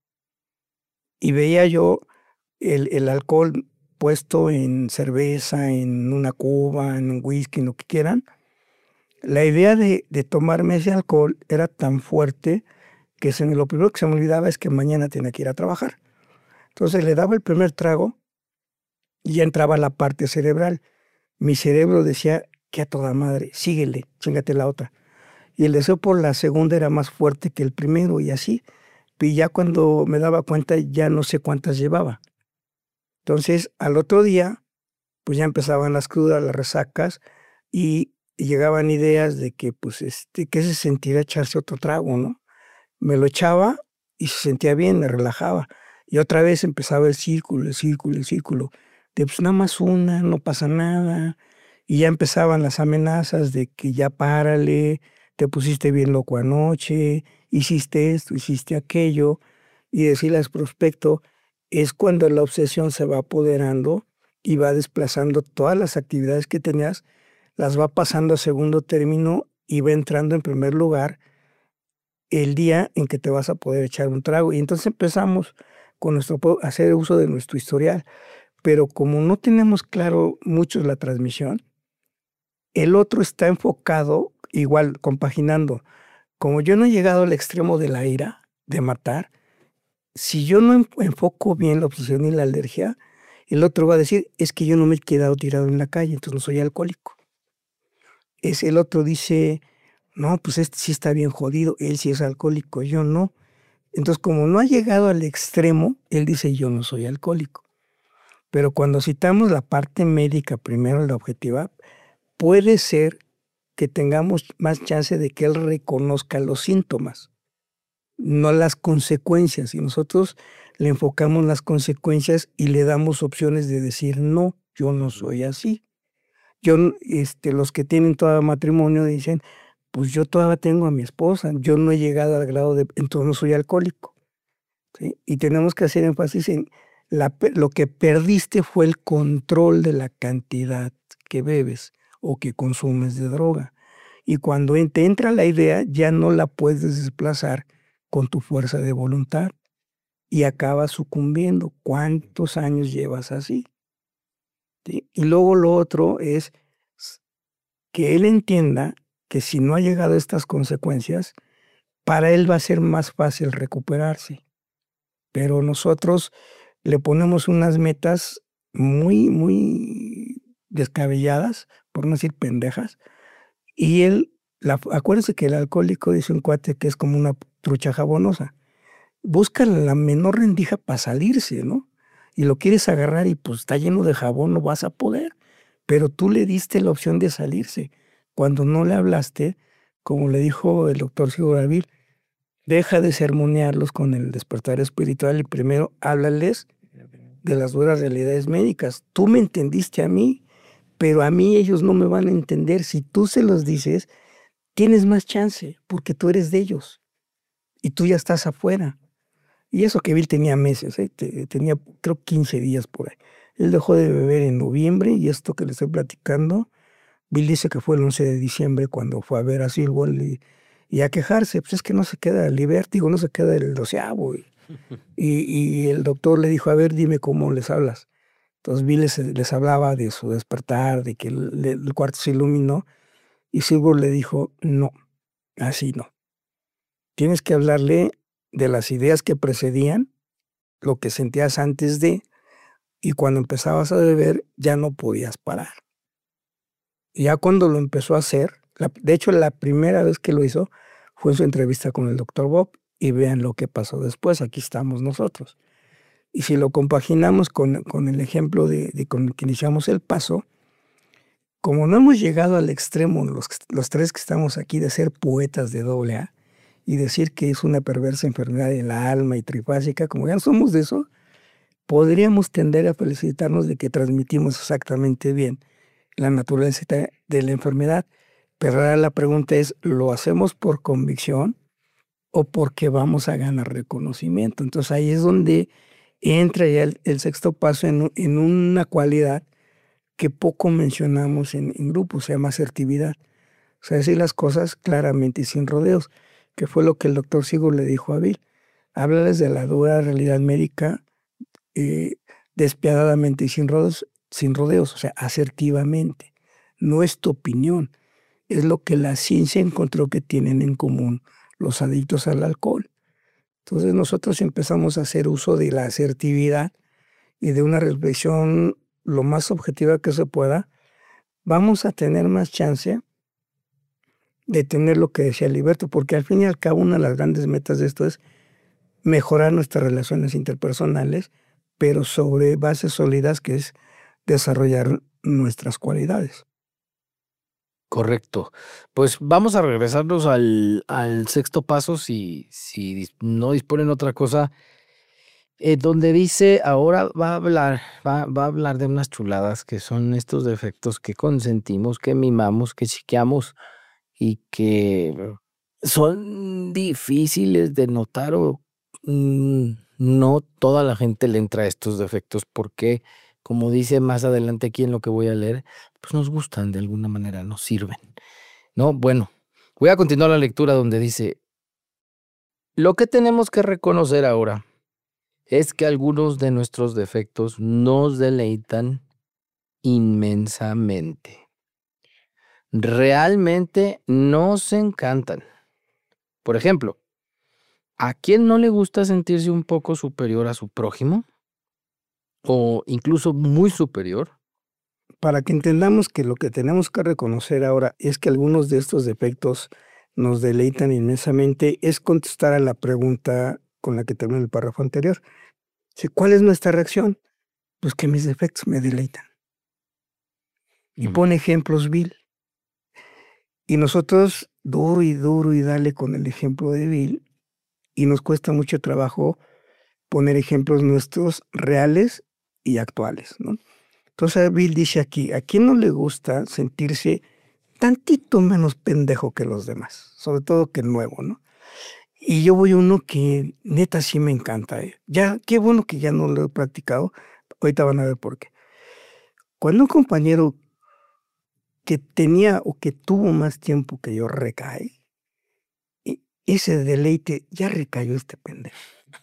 Speaker 2: y veía yo el alcohol puesto en cerveza, en una cuba, en un whisky, en lo que quieran, la idea de tomarme ese alcohol era tan fuerte que lo primero que se me olvidaba es que mañana tenía que ir a trabajar. Entonces le daba el primer trago y ya entraba la parte cerebral. Mi cerebro decía, que a toda madre, síguele, chíngate la otra. Y el deseo por la segunda era más fuerte que el primero y así. Y ya cuando me daba cuenta ya no sé cuántas llevaba. Entonces al otro día pues ya empezaban las crudas, las resacas y llegaban ideas de que pues ¿qué se sentirá echarse otro trago, no? Me lo echaba y se sentía bien, me relajaba. Y otra vez empezaba el círculo, de pues nada más una, no pasa nada. Y ya empezaban las amenazas de que ya párale, te pusiste bien loco anoche, hiciste esto, hiciste aquello. Y decirle al prospecto, es cuando la obsesión se va apoderando y va desplazando todas las actividades que tenías, las va pasando a segundo término y va entrando en primer lugar el día en que te vas a poder echar un trago. Y entonces empezamos con hacer uso de nuestro historial. Pero como no tenemos claro mucho la transmisión, el otro está enfocado, igual, compaginando. Como yo no he llegado al extremo de la ira, de matar, si yo no enfoco bien la obsesión y la alergia, el otro va a decir, es que yo no me he quedado tirado en la calle, entonces no soy alcohólico. El otro dice, no, pues este sí está bien jodido, él sí es alcohólico, yo no. Entonces, como no ha llegado al extremo, él dice, yo no soy alcohólico. Pero cuando citamos la parte médica primero, la objetiva, puede ser que tengamos más chance de que él reconozca los síntomas, no las consecuencias. Y nosotros le enfocamos las consecuencias y le damos opciones de decir, no, yo no soy así. Los que tienen todavía matrimonio dicen, pues yo todavía tengo a mi esposa, yo no he llegado al grado de, entonces no soy alcohólico. ¿Sí? Y tenemos que hacer énfasis en lo que perdiste fue el control de la cantidad que bebes o que consumes de droga. Y cuando te entra la idea, ya no la puedes desplazar con tu fuerza de voluntad y acabas sucumbiendo. ¿Cuántos años llevas así? ¿Sí? Y luego lo otro es que él entienda que si no ha llegado a estas consecuencias, para él va a ser más fácil recuperarse. Pero nosotros le ponemos unas metas muy, muy descabelladas, por no decir pendejas, y acuérdense que el alcohólico, dice un cuate, que es como una trucha jabonosa, busca la menor rendija para salirse, ¿no? Y lo quieres agarrar y pues está lleno de jabón, no vas a poder, pero tú le diste la opción de salirse. Cuando no le hablaste, como le dijo el doctor Sigurabil, deja de sermonearlos con el despertar espiritual y primero háblales de las duras realidades médicas. Tú me entendiste a mí, pero a mí ellos no me van a entender. Si tú se los dices, tienes más chance porque tú eres de ellos y tú ya estás afuera. Y eso que Bill tenía meses, tenía creo 15 días por ahí. Él dejó de beber en noviembre y esto que le estoy platicando, Bill dice que fue el 11 de diciembre cuando fue a ver a Silwell y a quejarse. Pues es que no se queda el vértigo, no se queda el 12avo. Y el doctor le dijo, a ver, dime cómo les hablas. Entonces Bill les hablaba de su despertar, de que el cuarto se iluminó. Y Silwell le dijo, no, así no. Tienes que hablarle de las ideas que precedían, lo que sentías antes de, y cuando empezabas a beber ya no podías parar. Y ya cuando lo empezó a hacer, de hecho la primera vez que lo hizo fue en su entrevista con el doctor Bob, y vean lo que pasó después, aquí estamos nosotros. Y si lo compaginamos con el ejemplo con el que iniciamos el paso, como no hemos llegado al extremo, los tres que estamos aquí, de ser poetas de doble A y decir que es una perversa enfermedad de la alma y trifásica, como ya no somos de eso, podríamos tender a felicitarnos de que transmitimos exactamente bien la naturaleza de la enfermedad. Pero ahora la pregunta es, ¿lo hacemos por convicción o porque vamos a ganar reconocimiento? Entonces ahí es donde entra ya el sexto paso en una cualidad que poco mencionamos en grupos, se llama asertividad. O sea, decir las cosas claramente y sin rodeos, que fue lo que el doctor Sigur le dijo a Bill. Háblales de la dura realidad médica despiadadamente y sin rodeos, o sea, asertivamente. No es tu opinión, es lo que la ciencia encontró que tienen en común los adictos al alcohol. Entonces nosotros empezamos a hacer uso de la asertividad y de una reflexión lo más objetiva que se pueda. Vamos a tener más chance de tener lo que decía Liberto, porque al fin y al cabo una de las grandes metas de esto es mejorar nuestras relaciones interpersonales, pero sobre bases sólidas, que es desarrollar nuestras cualidades.
Speaker 1: Correcto. Pues vamos a regresarnos al sexto paso, si no disponen otra cosa, donde dice, ahora va a hablar de unas chuladas que son estos defectos que consentimos, que mimamos, que chiqueamos y que son difíciles de notar o no toda la gente le entra a estos defectos porque, como dice más adelante aquí en lo que voy a leer, pues nos gustan de alguna manera, nos sirven. No, bueno, voy a continuar la lectura donde dice, lo que tenemos que reconocer ahora es que algunos de nuestros defectos nos deleitan inmensamente. Realmente nos encantan. Por ejemplo, ¿a quién no le gusta sentirse un poco superior a su prójimo? O incluso muy superior.
Speaker 2: Para que entendamos que lo que tenemos que reconocer ahora es que algunos de estos defectos nos deleitan inmensamente, es contestar a la pregunta con la que terminó el párrafo anterior. ¿Cuál es nuestra reacción? Pues que mis defectos me deleitan. Y pone ejemplos Bill. Y nosotros duro y dale con el ejemplo de Bill, y nos cuesta mucho trabajo poner ejemplos nuestros reales y actuales, ¿no? Entonces Bill dice aquí, ¿a quién no le gusta sentirse tantito menos pendejo que los demás? Sobre todo que el nuevo, ¿no? Y yo voy a uno que neta sí me encanta. Ya, qué bueno que ya no lo he practicado. Ahorita van a ver por qué. Cuando un compañero que tenía o que tuvo más tiempo que yo recae, ese deleite, ya recayó este pendejo.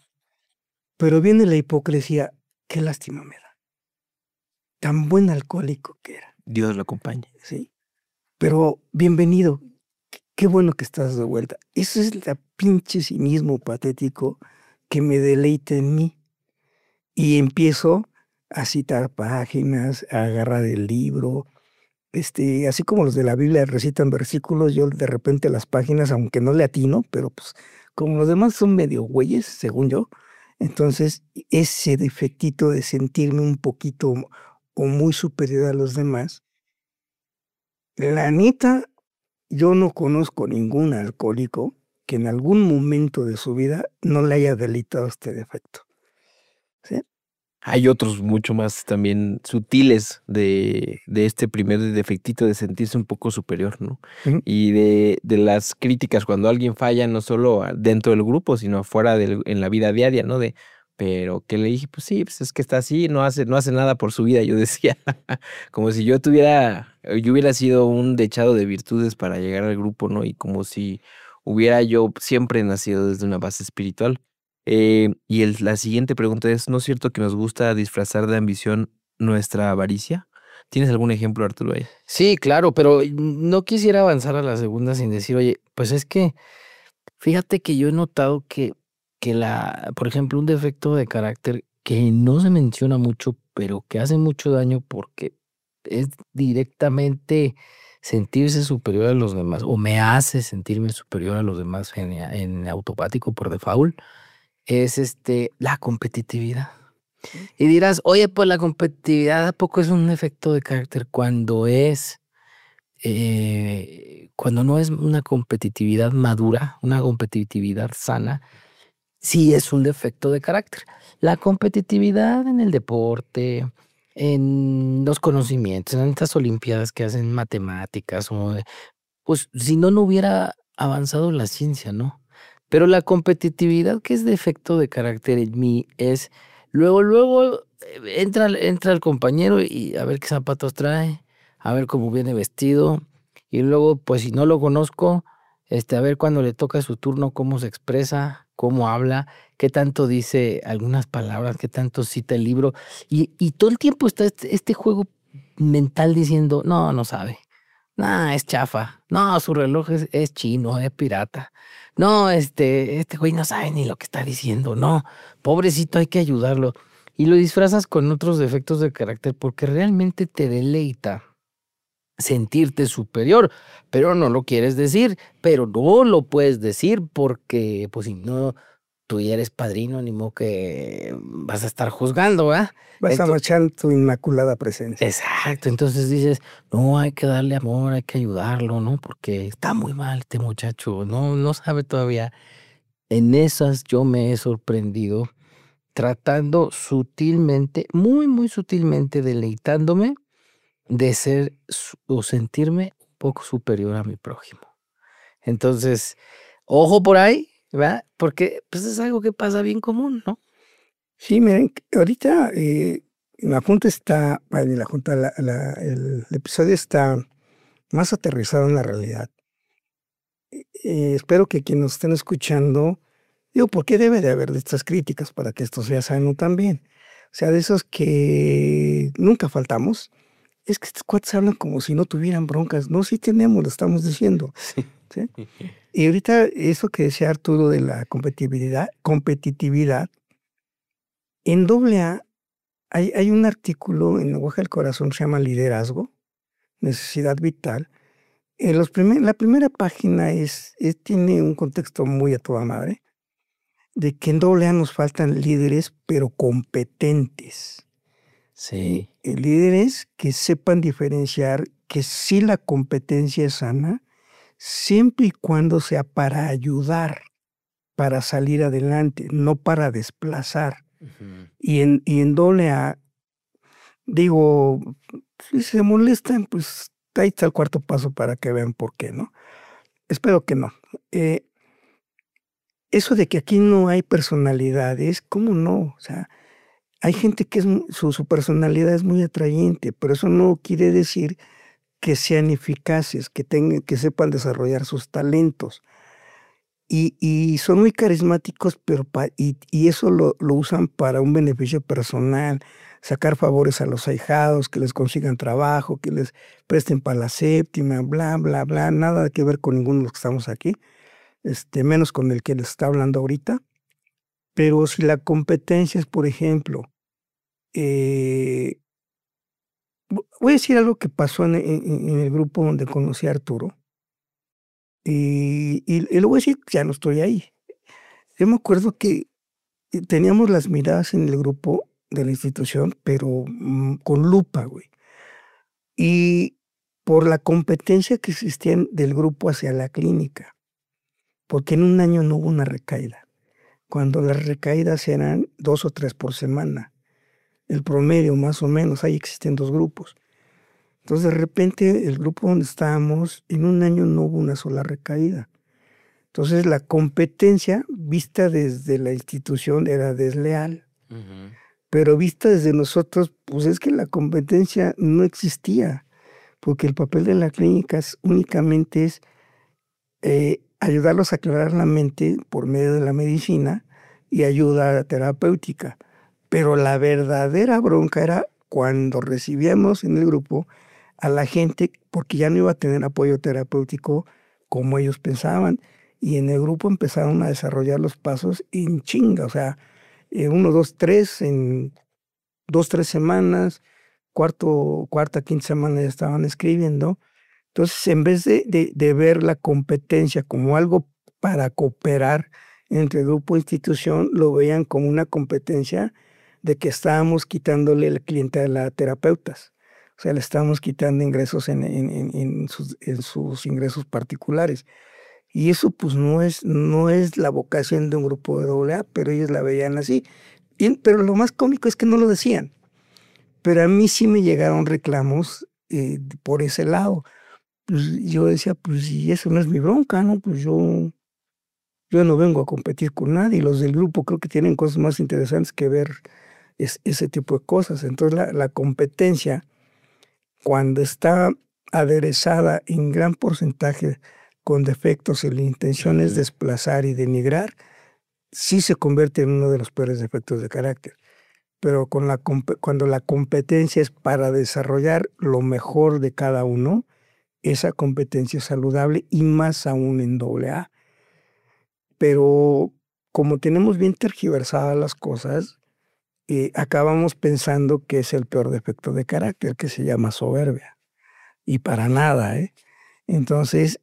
Speaker 2: Pero viene la hipocresía, qué lástima me da. Tan buen alcohólico que era.
Speaker 3: Dios lo acompañe.
Speaker 2: Sí. Pero bienvenido, qué bueno que estás de vuelta. Eso es el pinche cinismo patético que me deleita en mí. Y empiezo a citar páginas, a agarrar el libro. Así como los de la Biblia recitan versículos, yo de repente las páginas, aunque no le atino, pero pues como los demás son medio güeyes, según yo, entonces ese defectito de sentirme un poquito o muy superior a los demás, la neta, yo no conozco ningún alcohólico que en algún momento de su vida no le haya deleitado este defecto. ¿Sí?
Speaker 3: Hay otros mucho más también sutiles de este primer defectito de sentirse un poco superior, ¿no?
Speaker 2: Uh-huh.
Speaker 3: Y de las críticas cuando alguien falla, no solo dentro del grupo, sino fuera en la vida diaria, ¿no? Pero ¿qué le dije? Pues sí, pues es que está así, no hace nada por su vida, yo decía. Como si yo hubiera sido un dechado de virtudes para llegar al grupo, ¿no? Y como si hubiera yo siempre nacido desde una base espiritual. Y la siguiente pregunta es, ¿no es cierto que nos gusta disfrazar de ambición nuestra avaricia? ¿Tienes algún ejemplo, Arturo? Ahí?
Speaker 1: Sí, claro, pero no quisiera avanzar a la segunda sin decir, oye, pues es que fíjate que yo he notado que por ejemplo, un defecto de carácter que no se menciona mucho, pero que hace mucho daño porque es directamente sentirse superior a los demás, o me hace sentirme superior a los demás en automático por default, es la competitividad. Y dirás, oye, pues la competitividad ¿a poco es un efecto de carácter? Cuando es cuando no es una competitividad madura, una competitividad sana, sí es un defecto de carácter. La competitividad en el deporte, en los conocimientos, en estas olimpiadas que hacen matemáticas, pues si no, no hubiera avanzado la ciencia, ¿no? Pero la competitividad que es defecto de carácter en mí es, luego entra el compañero y a ver qué zapatos trae, a ver cómo viene vestido, y luego, pues si no lo conozco, a ver cuando le toca su turno, cómo se expresa, cómo habla, qué tanto dice algunas palabras, qué tanto cita el libro, y todo el tiempo está este juego mental diciendo, no, no sabe. No, es chafa. No, su reloj es chino, es pirata. No, este güey no sabe ni lo que está diciendo. No, pobrecito, hay que ayudarlo. Y lo disfrazas con otros defectos de carácter porque realmente te deleita sentirte superior, pero no lo quieres decir, pero no lo puedes decir porque, pues si no, tú ya eres padrino, ni modo que vas a estar juzgando, ¿verdad?
Speaker 2: Vas a marchar tu inmaculada presencia.
Speaker 1: Exacto, entonces dices, no, hay que darle amor, hay que ayudarlo, ¿no? Porque está muy mal este muchacho, no sabe todavía. En esas yo me he sorprendido tratando sutilmente, muy sutilmente, deleitándome de ser o sentirme un poco superior a mi prójimo. Entonces, ojo por ahí, ¿verdad? Porque pues es algo que pasa bien común, ¿no?
Speaker 2: Sí, miren, ahorita la junta está, el episodio está más aterrizado en la realidad. Espero que quienes nos estén escuchando, ¿por qué debe de haber de estas críticas para que esto sea sano también? O sea, de esos que nunca faltamos. Es que estos cuates hablan como si no tuvieran broncas. No, sí tenemos, lo estamos diciendo. ¿Sí? Y ahorita eso que decía Arturo de la competitividad, en AA hay un artículo en Lenguaje del Corazón que se llama Liderazgo, Necesidad Vital. La primera página tiene un contexto muy a toda madre, de que en AA nos faltan líderes, pero competentes.
Speaker 1: Sí.
Speaker 2: Líderes que sepan diferenciar que sí la competencia es sana, siempre y cuando sea para ayudar, para salir adelante, no para desplazar.
Speaker 1: Uh-huh.
Speaker 2: Y en AA, digo, si se molestan, pues ahí está el cuarto paso para que vean por qué, ¿no? Espero que no. Eso de que aquí no hay personalidades, ¿cómo no? O sea, hay gente que su personalidad es muy atrayente, pero eso no quiere decir que sean eficaces, que sepan desarrollar sus talentos. Y son muy carismáticos, pero y eso lo usan para un beneficio personal, sacar favores a los ahijados, que les consigan trabajo, que les presten para la séptima, bla, bla, bla, nada que ver con ninguno de los que estamos aquí, menos con el que les está hablando ahorita. Pero si la competencia es, por ejemplo, voy a decir algo que pasó en el grupo donde conocí a Arturo. Y lo voy a decir, ya no estoy ahí. Yo me acuerdo que teníamos las miradas en el grupo de la institución, pero con lupa, güey. Y por la competencia que existía del grupo hacia la clínica, porque en un año no hubo una recaída, cuando las recaídas eran 2 o 3 por semana. El promedio más o menos, ahí existen 2 grupos. Entonces de repente el grupo donde estábamos, en un año no hubo una sola recaída. Entonces la competencia vista desde la institución era desleal, uh-huh. Pero vista desde nosotros, pues es que la competencia no existía, porque el papel de la clínica únicamente es ayudarlos a aclarar la mente por medio de la medicina y ayuda terapéutica. Pero la verdadera bronca era cuando recibíamos en el grupo a la gente, porque ya no iba a tener apoyo terapéutico como ellos pensaban. Y en el grupo empezaron a desarrollar los pasos en chinga, o sea, 1, 2, 3, en 2, 3 semanas, cuarta, quinta semana ya estaban escribiendo. Entonces, en vez de ver la competencia como algo para cooperar entre grupo e institución, lo veían como una competencia de que estábamos quitándole la clientela a terapeutas. O sea, le estamos quitando ingresos en sus ingresos particulares. Y eso pues no es la vocación de un grupo de AA, pero ellos la veían así. Pero lo más cómico es que no lo decían. Pero a mí sí me llegaron reclamos por ese lado. Pues yo decía, pues si eso no es mi bronca, ¿no? Pues yo no vengo a competir con nadie. Los del grupo creo que tienen cosas más interesantes que ver ese tipo de cosas. Entonces la competencia, cuando está aderezada en gran porcentaje con defectos y la intención es desplazar y denigrar, sí se convierte en uno de los peores defectos de carácter. Pero cuando la competencia es para desarrollar lo mejor de cada uno, esa competencia es saludable y más aún en AA. Pero como tenemos bien tergiversadas las cosas, acabamos pensando que es el peor defecto de carácter, que se llama soberbia. Y para nada, ¿eh? Entonces,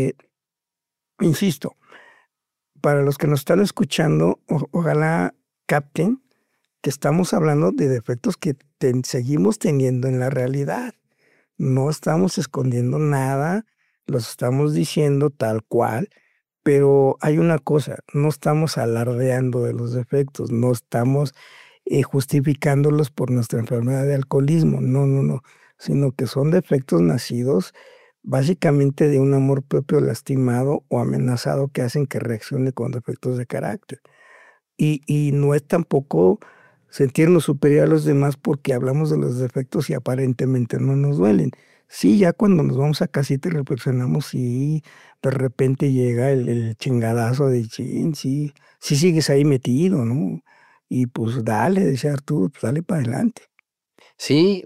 Speaker 2: insisto, para los que nos están escuchando, ojalá capten que estamos hablando de defectos que seguimos teniendo en la realidad. No estamos escondiendo nada, los estamos diciendo tal cual, pero hay una cosa, no estamos alardeando de los defectos, no estamos justificándolos por nuestra enfermedad de alcoholismo, no, sino que son defectos nacidos básicamente de un amor propio lastimado o amenazado que hacen que reaccione con defectos de carácter. Y no es tampoco sentirnos superior a los demás porque hablamos de los defectos y aparentemente no nos duelen. Sí, ya cuando nos vamos a casita y reflexionamos, y de repente llega el chingadazo de chin, sí sigues ahí metido, ¿no? Y pues dale, decía Arturo, pues dale para adelante.
Speaker 1: Sí,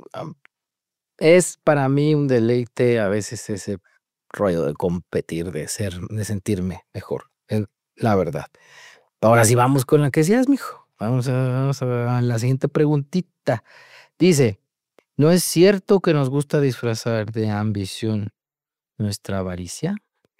Speaker 1: es para mí un deleite a veces ese rollo de competir, de sentirme mejor, es la verdad. Ahora sí vamos con la que decías, mijo. Vamos a la siguiente preguntita. Dice, ¿no es cierto que nos gusta disfrazar de ambición nuestra avaricia?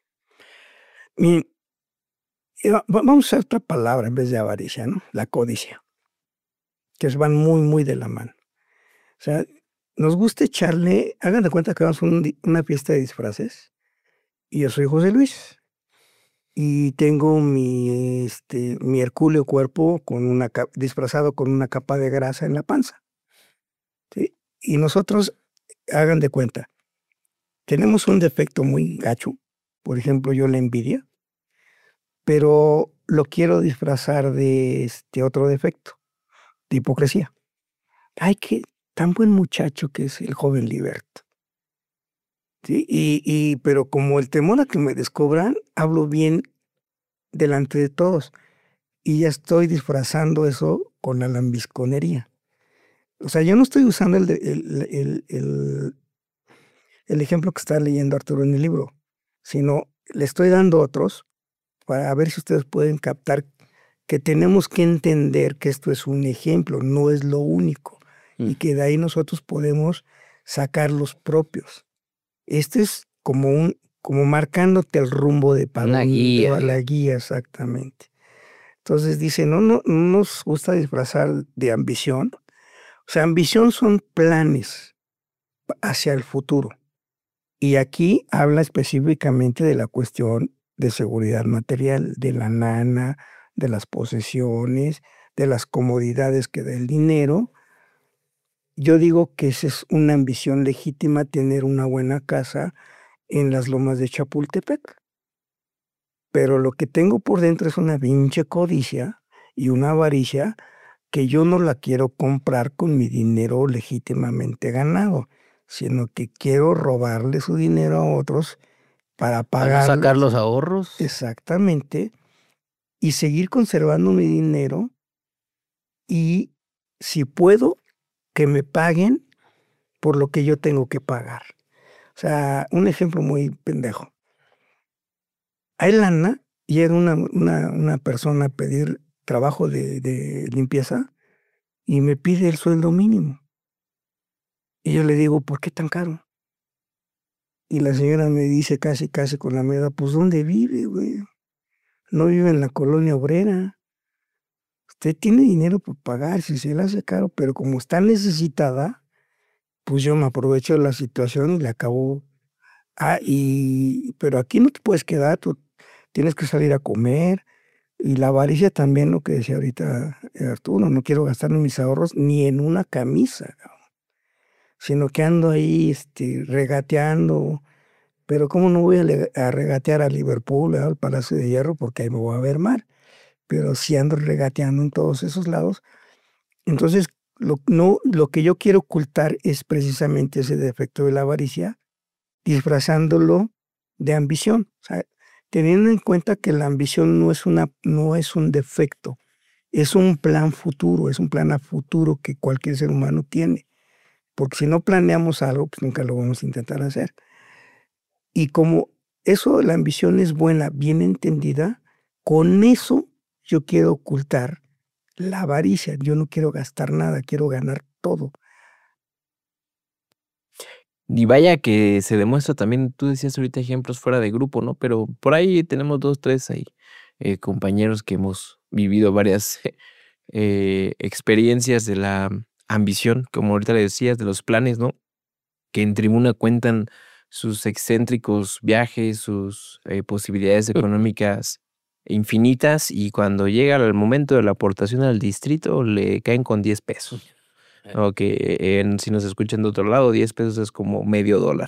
Speaker 2: Vamos a usar otra palabra en vez de avaricia, ¿no? La codicia, que van muy, muy de la mano. O sea, nos gusta echarle, hagan de cuenta que vamos a una fiesta de disfraces y yo soy José Luis y tengo mi hercúleo cuerpo disfrazado con una capa de grasa en la panza, ¿sí? Y nosotros, hagan de cuenta, tenemos un defecto muy gacho, por ejemplo, yo la envidia, pero lo quiero disfrazar de otro defecto, de hipocresía. Ay, qué tan buen muchacho que es el joven Liberto. ¿Sí? Pero como el temor a que me descubran, hablo bien delante de todos. Y ya estoy disfrazando eso con la lambisconería. O sea, yo no estoy usando el ejemplo que está leyendo Arturo en el libro, sino le estoy dando otros para ver si ustedes pueden captar que tenemos que entender que esto es un ejemplo, no es lo único, y que de ahí nosotros podemos sacar los propios. Este es como marcándote el rumbo de para
Speaker 1: Una guía.
Speaker 2: la guía, exactamente. Entonces dice, no nos gusta disfrazar de ambición. O sea, ambición son planes hacia el futuro. Y aquí habla específicamente de la cuestión de seguridad material, de la lana, de las posesiones, de las comodidades que da el dinero. Yo digo que esa es una ambición legítima, tener una buena casa en las lomas de Chapultepec. Pero lo que tengo por dentro es una pinche codicia y una avaricia que yo no la quiero comprar con mi dinero legítimamente ganado, sino que quiero robarle su dinero a otros para pagar.
Speaker 1: Sacar los ahorros.
Speaker 2: Exactamente. Y seguir conservando mi dinero y, si puedo, que me paguen por lo que yo tengo que pagar. O sea, un ejemplo muy pendejo. Hay lana, llega una persona a pedir trabajo de limpieza y me pide el sueldo mínimo. Y yo le digo, ¿por qué tan caro? Y la señora me dice casi con la mirada, pues ¿dónde vive, güey? No vive en la colonia obrera. Usted tiene dinero para pagar, si se le hace caro, pero como está necesitada, pues yo me aprovecho de la situación y le acabo. Pero aquí no te puedes quedar, tú tienes que salir a comer. Y la avaricia también, lo que decía ahorita Arturo, no quiero gastar en mis ahorros ni en una camisa, cabrón, sino que ando ahí regateando. Pero ¿cómo no voy a regatear a Liverpool, al Palacio de Hierro? Porque ahí me voy a ver mal. Pero si ando regateando en todos esos lados. Entonces, lo que yo quiero ocultar es precisamente ese defecto de la avaricia, disfrazándolo de ambición. O sea, teniendo en cuenta que la ambición no es un defecto, es un plan futuro, es un plan a futuro que cualquier ser humano tiene. Porque si no planeamos algo, pues nunca lo vamos a intentar hacer. Y como eso, la ambición es buena, bien entendida, con eso yo quiero ocultar la avaricia. Yo no quiero gastar nada, quiero ganar todo.
Speaker 3: Y vaya que se demuestra también, tú decías ahorita ejemplos fuera de grupo, ¿no? Pero por ahí tenemos 2, 3 ahí, compañeros que hemos vivido varias experiencias de la ambición, como ahorita le decías, de los planes, ¿no? Que en tribuna cuentan sus excéntricos viajes, sus posibilidades económicas infinitas, y cuando llega el momento de la aportación al distrito le caen con 10 pesos. O que si nos escuchan de otro lado, 10 pesos es como medio dólar.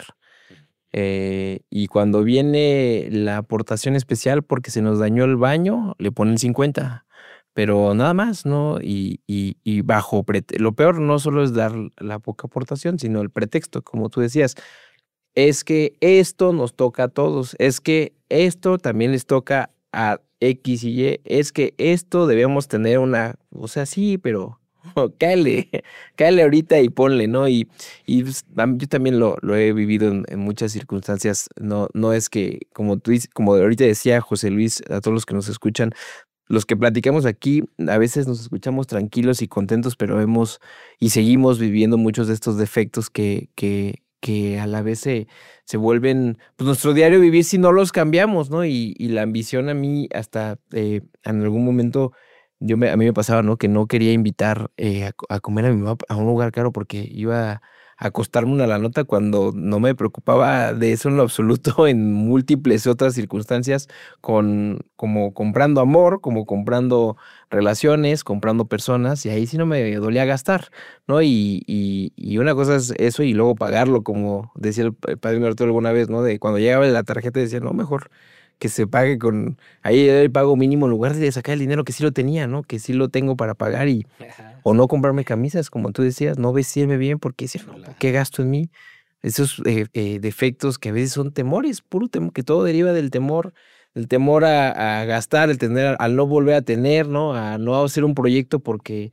Speaker 3: Y cuando viene la aportación especial porque se nos dañó el baño, le ponen 50. Pero nada más, ¿no? Y bajo lo peor no solo es dar la poca aportación, sino el pretexto, como tú decías. Es que esto nos toca a todos, es que esto también les toca a X y Y, es que esto debemos tener o sea, sí, pero cáele, cáele ahorita y ponle, ¿no? Pues, yo también lo he vivido en muchas circunstancias. No es que, como tú dices, como ahorita decía José Luis, a todos los que nos escuchan, los que platicamos aquí, a veces nos escuchamos tranquilos y contentos, pero vemos y seguimos viviendo muchos de estos defectos que a la vez se vuelven, pues, nuestro diario vivir si no los cambiamos, ¿no? Y la ambición a mí hasta en algún momento a mí me pasaba, ¿no? Que no quería invitar a comer a mi mamá a un lugar caro porque iba a costarme una la nota, cuando no me preocupaba de eso en lo absoluto en múltiples otras circunstancias, como comprando amor, como comprando relaciones, comprando personas, y ahí sí no me dolía gastar, ¿no? Y una cosa es eso y luego pagarlo, como decía el padrino Arturo alguna vez, ¿no? De cuando llegaba la tarjeta decía, no, mejor que se pague ahí el pago mínimo en lugar de sacar el dinero que sí lo tenía, ¿no? Que sí lo tengo para pagar o no comprarme camisas, como tú decías, no vestirme bien porque decía, no, ¿por qué gasto en mí? Esos defectos que a veces son temores, puro temor, que todo deriva del temor a gastar, al no volver a tener, ¿no? A no hacer un proyecto porque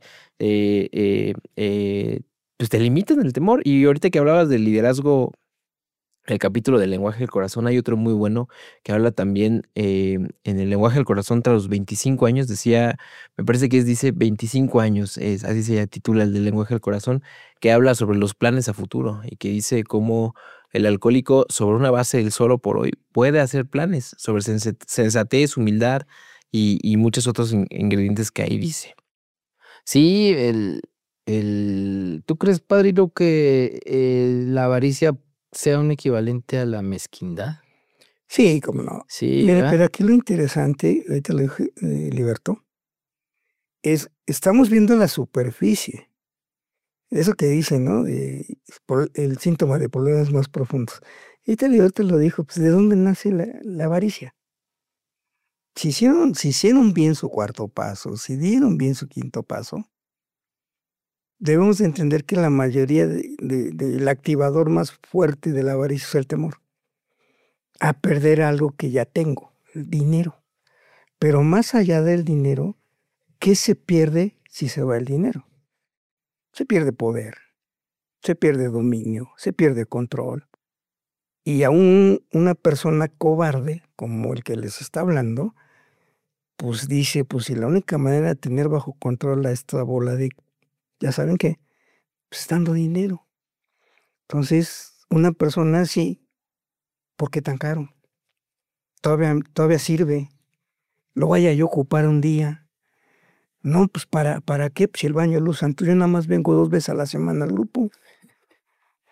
Speaker 3: pues te limitan el temor. Y ahorita que hablabas del liderazgo, el capítulo del lenguaje del corazón, hay otro muy bueno que habla también en el lenguaje del corazón tras los 25 años, decía, me parece que dice 25 años, así se titula el del lenguaje del corazón, que habla sobre los planes a futuro y que dice cómo el alcohólico, sobre una base del solo por hoy, puede hacer planes sobre sensatez, humildad y muchos otros ingredientes que ahí dice.
Speaker 1: Sí, ¿tú crees, padrino, que la avaricia sea un equivalente a la mezquindad?
Speaker 2: Sí, cómo no.
Speaker 1: Sí,
Speaker 2: Mira,
Speaker 1: ¿verdad?
Speaker 2: pero aquí lo interesante, ahorita lo dije, Liberto, estamos viendo la superficie. Eso que dicen, ¿no? El síntoma de problemas más profundos. Y Liberto lo dijo, pues, ¿de dónde nace la avaricia? Si hicieron bien su cuarto paso, si dieron bien su quinto paso, debemos de entender que la mayoría del activador más fuerte de la avaricia es el temor a perder algo que ya tengo, el dinero. Pero más allá del dinero, ¿qué se pierde si se va el dinero? Se pierde poder, se pierde dominio, se pierde control. Y aún una persona cobarde, como el que les está hablando, pues dice, pues si la única manera de tener bajo control a esta bola de, ya saben qué, pues dando dinero. Entonces, una persona así, ¿por qué tan caro? Todavía sirve. Lo vaya yo a ocupar un día. No, pues ¿para qué? Pues si el baño es luz santo, yo nada más vengo 2 veces a la semana al grupo.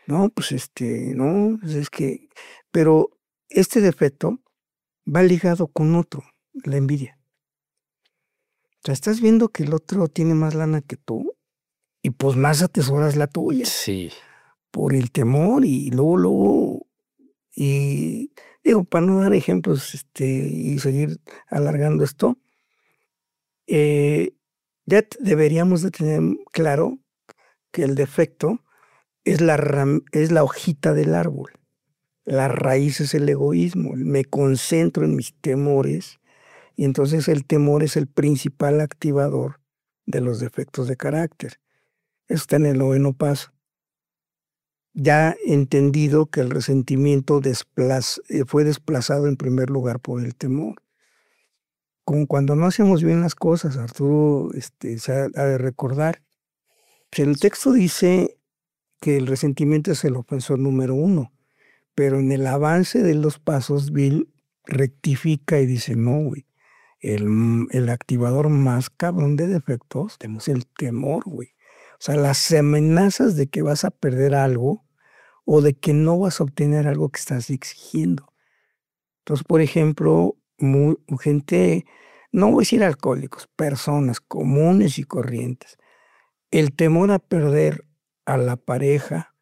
Speaker 2: No, pues no, pues es que, pero este defecto va ligado con otro, la envidia. O sea, estás viendo que el otro tiene más lana que tú y pues más atesoras la tuya.
Speaker 1: Sí.
Speaker 2: Por el temor y luego, y digo, para no dar ejemplos y seguir alargando esto, ya deberíamos de tener claro que el defecto es la hojita del árbol. La raíz es el egoísmo. Me concentro en mis temores y entonces el temor es el principal activador de los defectos de carácter. Eso está en el 9º paso. Ya entendido que el resentimiento fue desplazado en primer lugar por el temor. Como cuando no hacemos bien las cosas, Arturo se ha de recordar. Pues el texto dice que el resentimiento es el ofensor número 1, pero en el avance de los pasos, Bill rectifica y dice, no, güey, el activador más cabrón de defectos es el temor, güey. O sea, las amenazas de que vas a perder algo o de que no vas a obtener algo que estás exigiendo. Entonces, por ejemplo, gente, no voy a decir alcohólicos, personas comunes y corrientes, el temor a perder a la pareja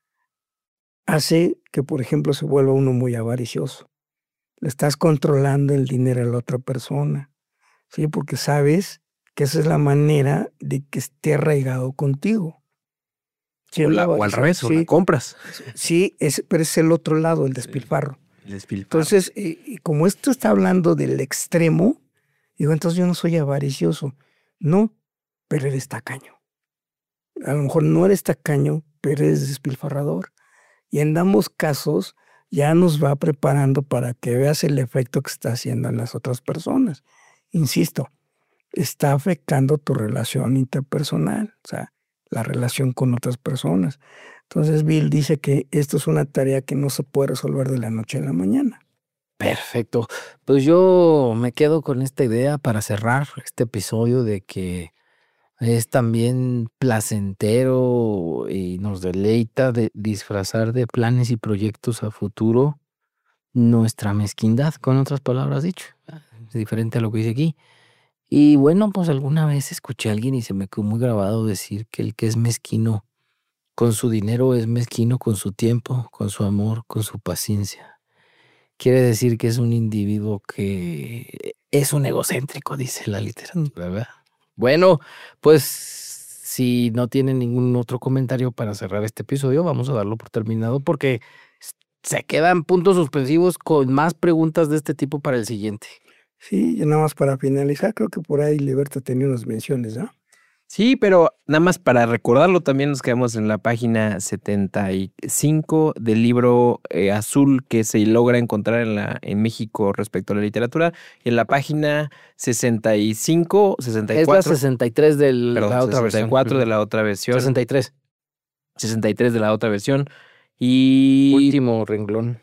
Speaker 2: hace que, por ejemplo, se vuelva uno muy avaricioso. Le estás controlando el dinero a la otra persona, ¿sí? Porque sabes que esa es la manera de que esté arraigado contigo.
Speaker 3: Sí, o al revés, o la compras.
Speaker 2: Sí, pero es el otro lado, el despilfarro.
Speaker 3: El despilfarro.
Speaker 2: Entonces, como esto está hablando del extremo, digo, entonces yo no soy avaricioso. No, pero eres tacaño. A lo mejor no eres tacaño, pero eres despilfarrador. Y en ambos casos ya nos va preparando para que veas el efecto que está haciendo en las otras personas. Insisto, está afectando tu relación interpersonal, o sea, la relación con otras personas. Entonces Bill dice que esto es una tarea que no se puede resolver de la noche a la mañana.
Speaker 1: Perfecto. Pues yo me quedo con esta idea para cerrar este episodio de que es también placentero y nos deleita de disfrazar de planes y proyectos a futuro nuestra mezquindad, con otras palabras dicho. Es diferente a lo que dice aquí. Y bueno, pues alguna vez escuché a alguien y se me quedó muy grabado decir que el que es mezquino con su dinero es mezquino con su tiempo, con su amor, con su paciencia. Quiere decir que es un individuo que es un egocéntrico, dice la literatura, ¿verdad? Bueno, pues si no tienen ningún otro comentario para cerrar este episodio, vamos a darlo por terminado porque se quedan puntos suspensivos con más preguntas de este tipo para el siguiente.
Speaker 2: Sí, y nada más para finalizar, creo que por ahí Liberto tenía unas menciones, ¿no?
Speaker 3: Sí, pero nada más para recordarlo, también nos quedamos en la página 75 del libro azul que se logra encontrar en México respecto a la literatura, y en la página 65, 64.
Speaker 1: Es la 63 de la otra
Speaker 3: 64
Speaker 1: versión.
Speaker 3: de la otra versión.
Speaker 1: 63.
Speaker 3: 63 de la otra versión. Y
Speaker 1: último renglón.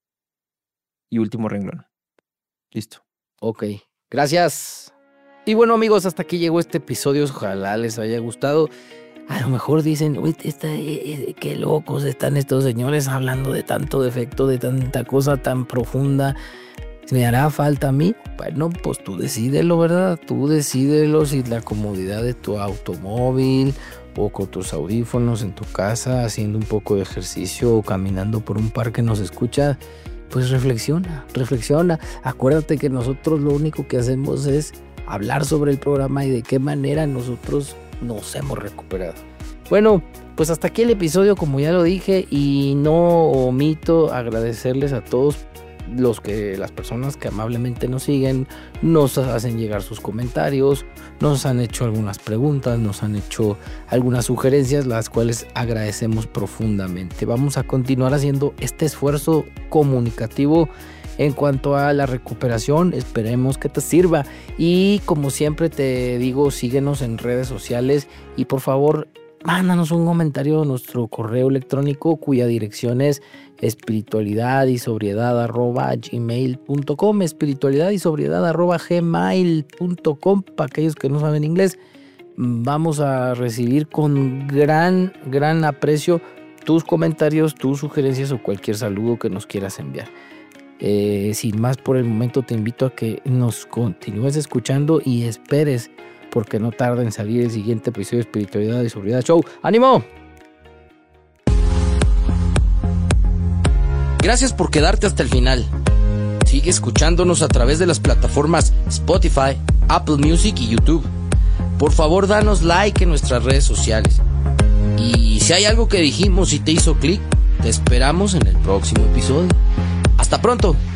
Speaker 3: Y último renglón. Listo.
Speaker 1: Ok, gracias. Y bueno, amigos, hasta aquí llegó este episodio. Ojalá les haya gustado. A lo mejor dicen, uy, qué locos están estos señores hablando de tanto defecto, de tanta cosa tan profunda. ¿Me hará falta a mí? Bueno, pues tú decídelo, ¿verdad? Tú decídelo si la comodidad de tu automóvil o con tus audífonos en tu casa, haciendo un poco de ejercicio o caminando por un parque nos escucha. Pues reflexiona. Acuérdate que nosotros lo único que hacemos es hablar sobre el programa y de qué manera nosotros nos hemos recuperado. Bueno, pues hasta aquí el episodio, como ya lo dije, y no omito agradecerles a todos las personas que amablemente nos siguen, nos hacen llegar sus comentarios, nos han hecho algunas preguntas, nos han hecho algunas sugerencias, las cuales agradecemos profundamente. Vamos a continuar haciendo este esfuerzo comunicativo en cuanto a la recuperación. Esperemos que te sirva y como siempre te digo, síguenos en redes sociales y por favor mándanos un comentario a nuestro correo electrónico cuya dirección es espiritualidadaysobriedad@gmail.com, espiritualidadaysobriedad@gmail.com. Para aquellos que no saben inglés, vamos a recibir con gran aprecio tus comentarios, tus sugerencias o cualquier saludo que nos quieras enviar. Sin más por el momento, te invito a que nos continúes escuchando y esperes, porque no tarda en salir el siguiente episodio de Espiritualidad y Sobriedad Show. ¡Ánimo! Gracias por quedarte hasta el final. Sigue escuchándonos a través de las plataformas Spotify, Apple Music y YouTube. Por favor, danos like en nuestras redes sociales. Y si hay algo que dijimos y te hizo clic, te esperamos en el próximo episodio. ¡Hasta pronto!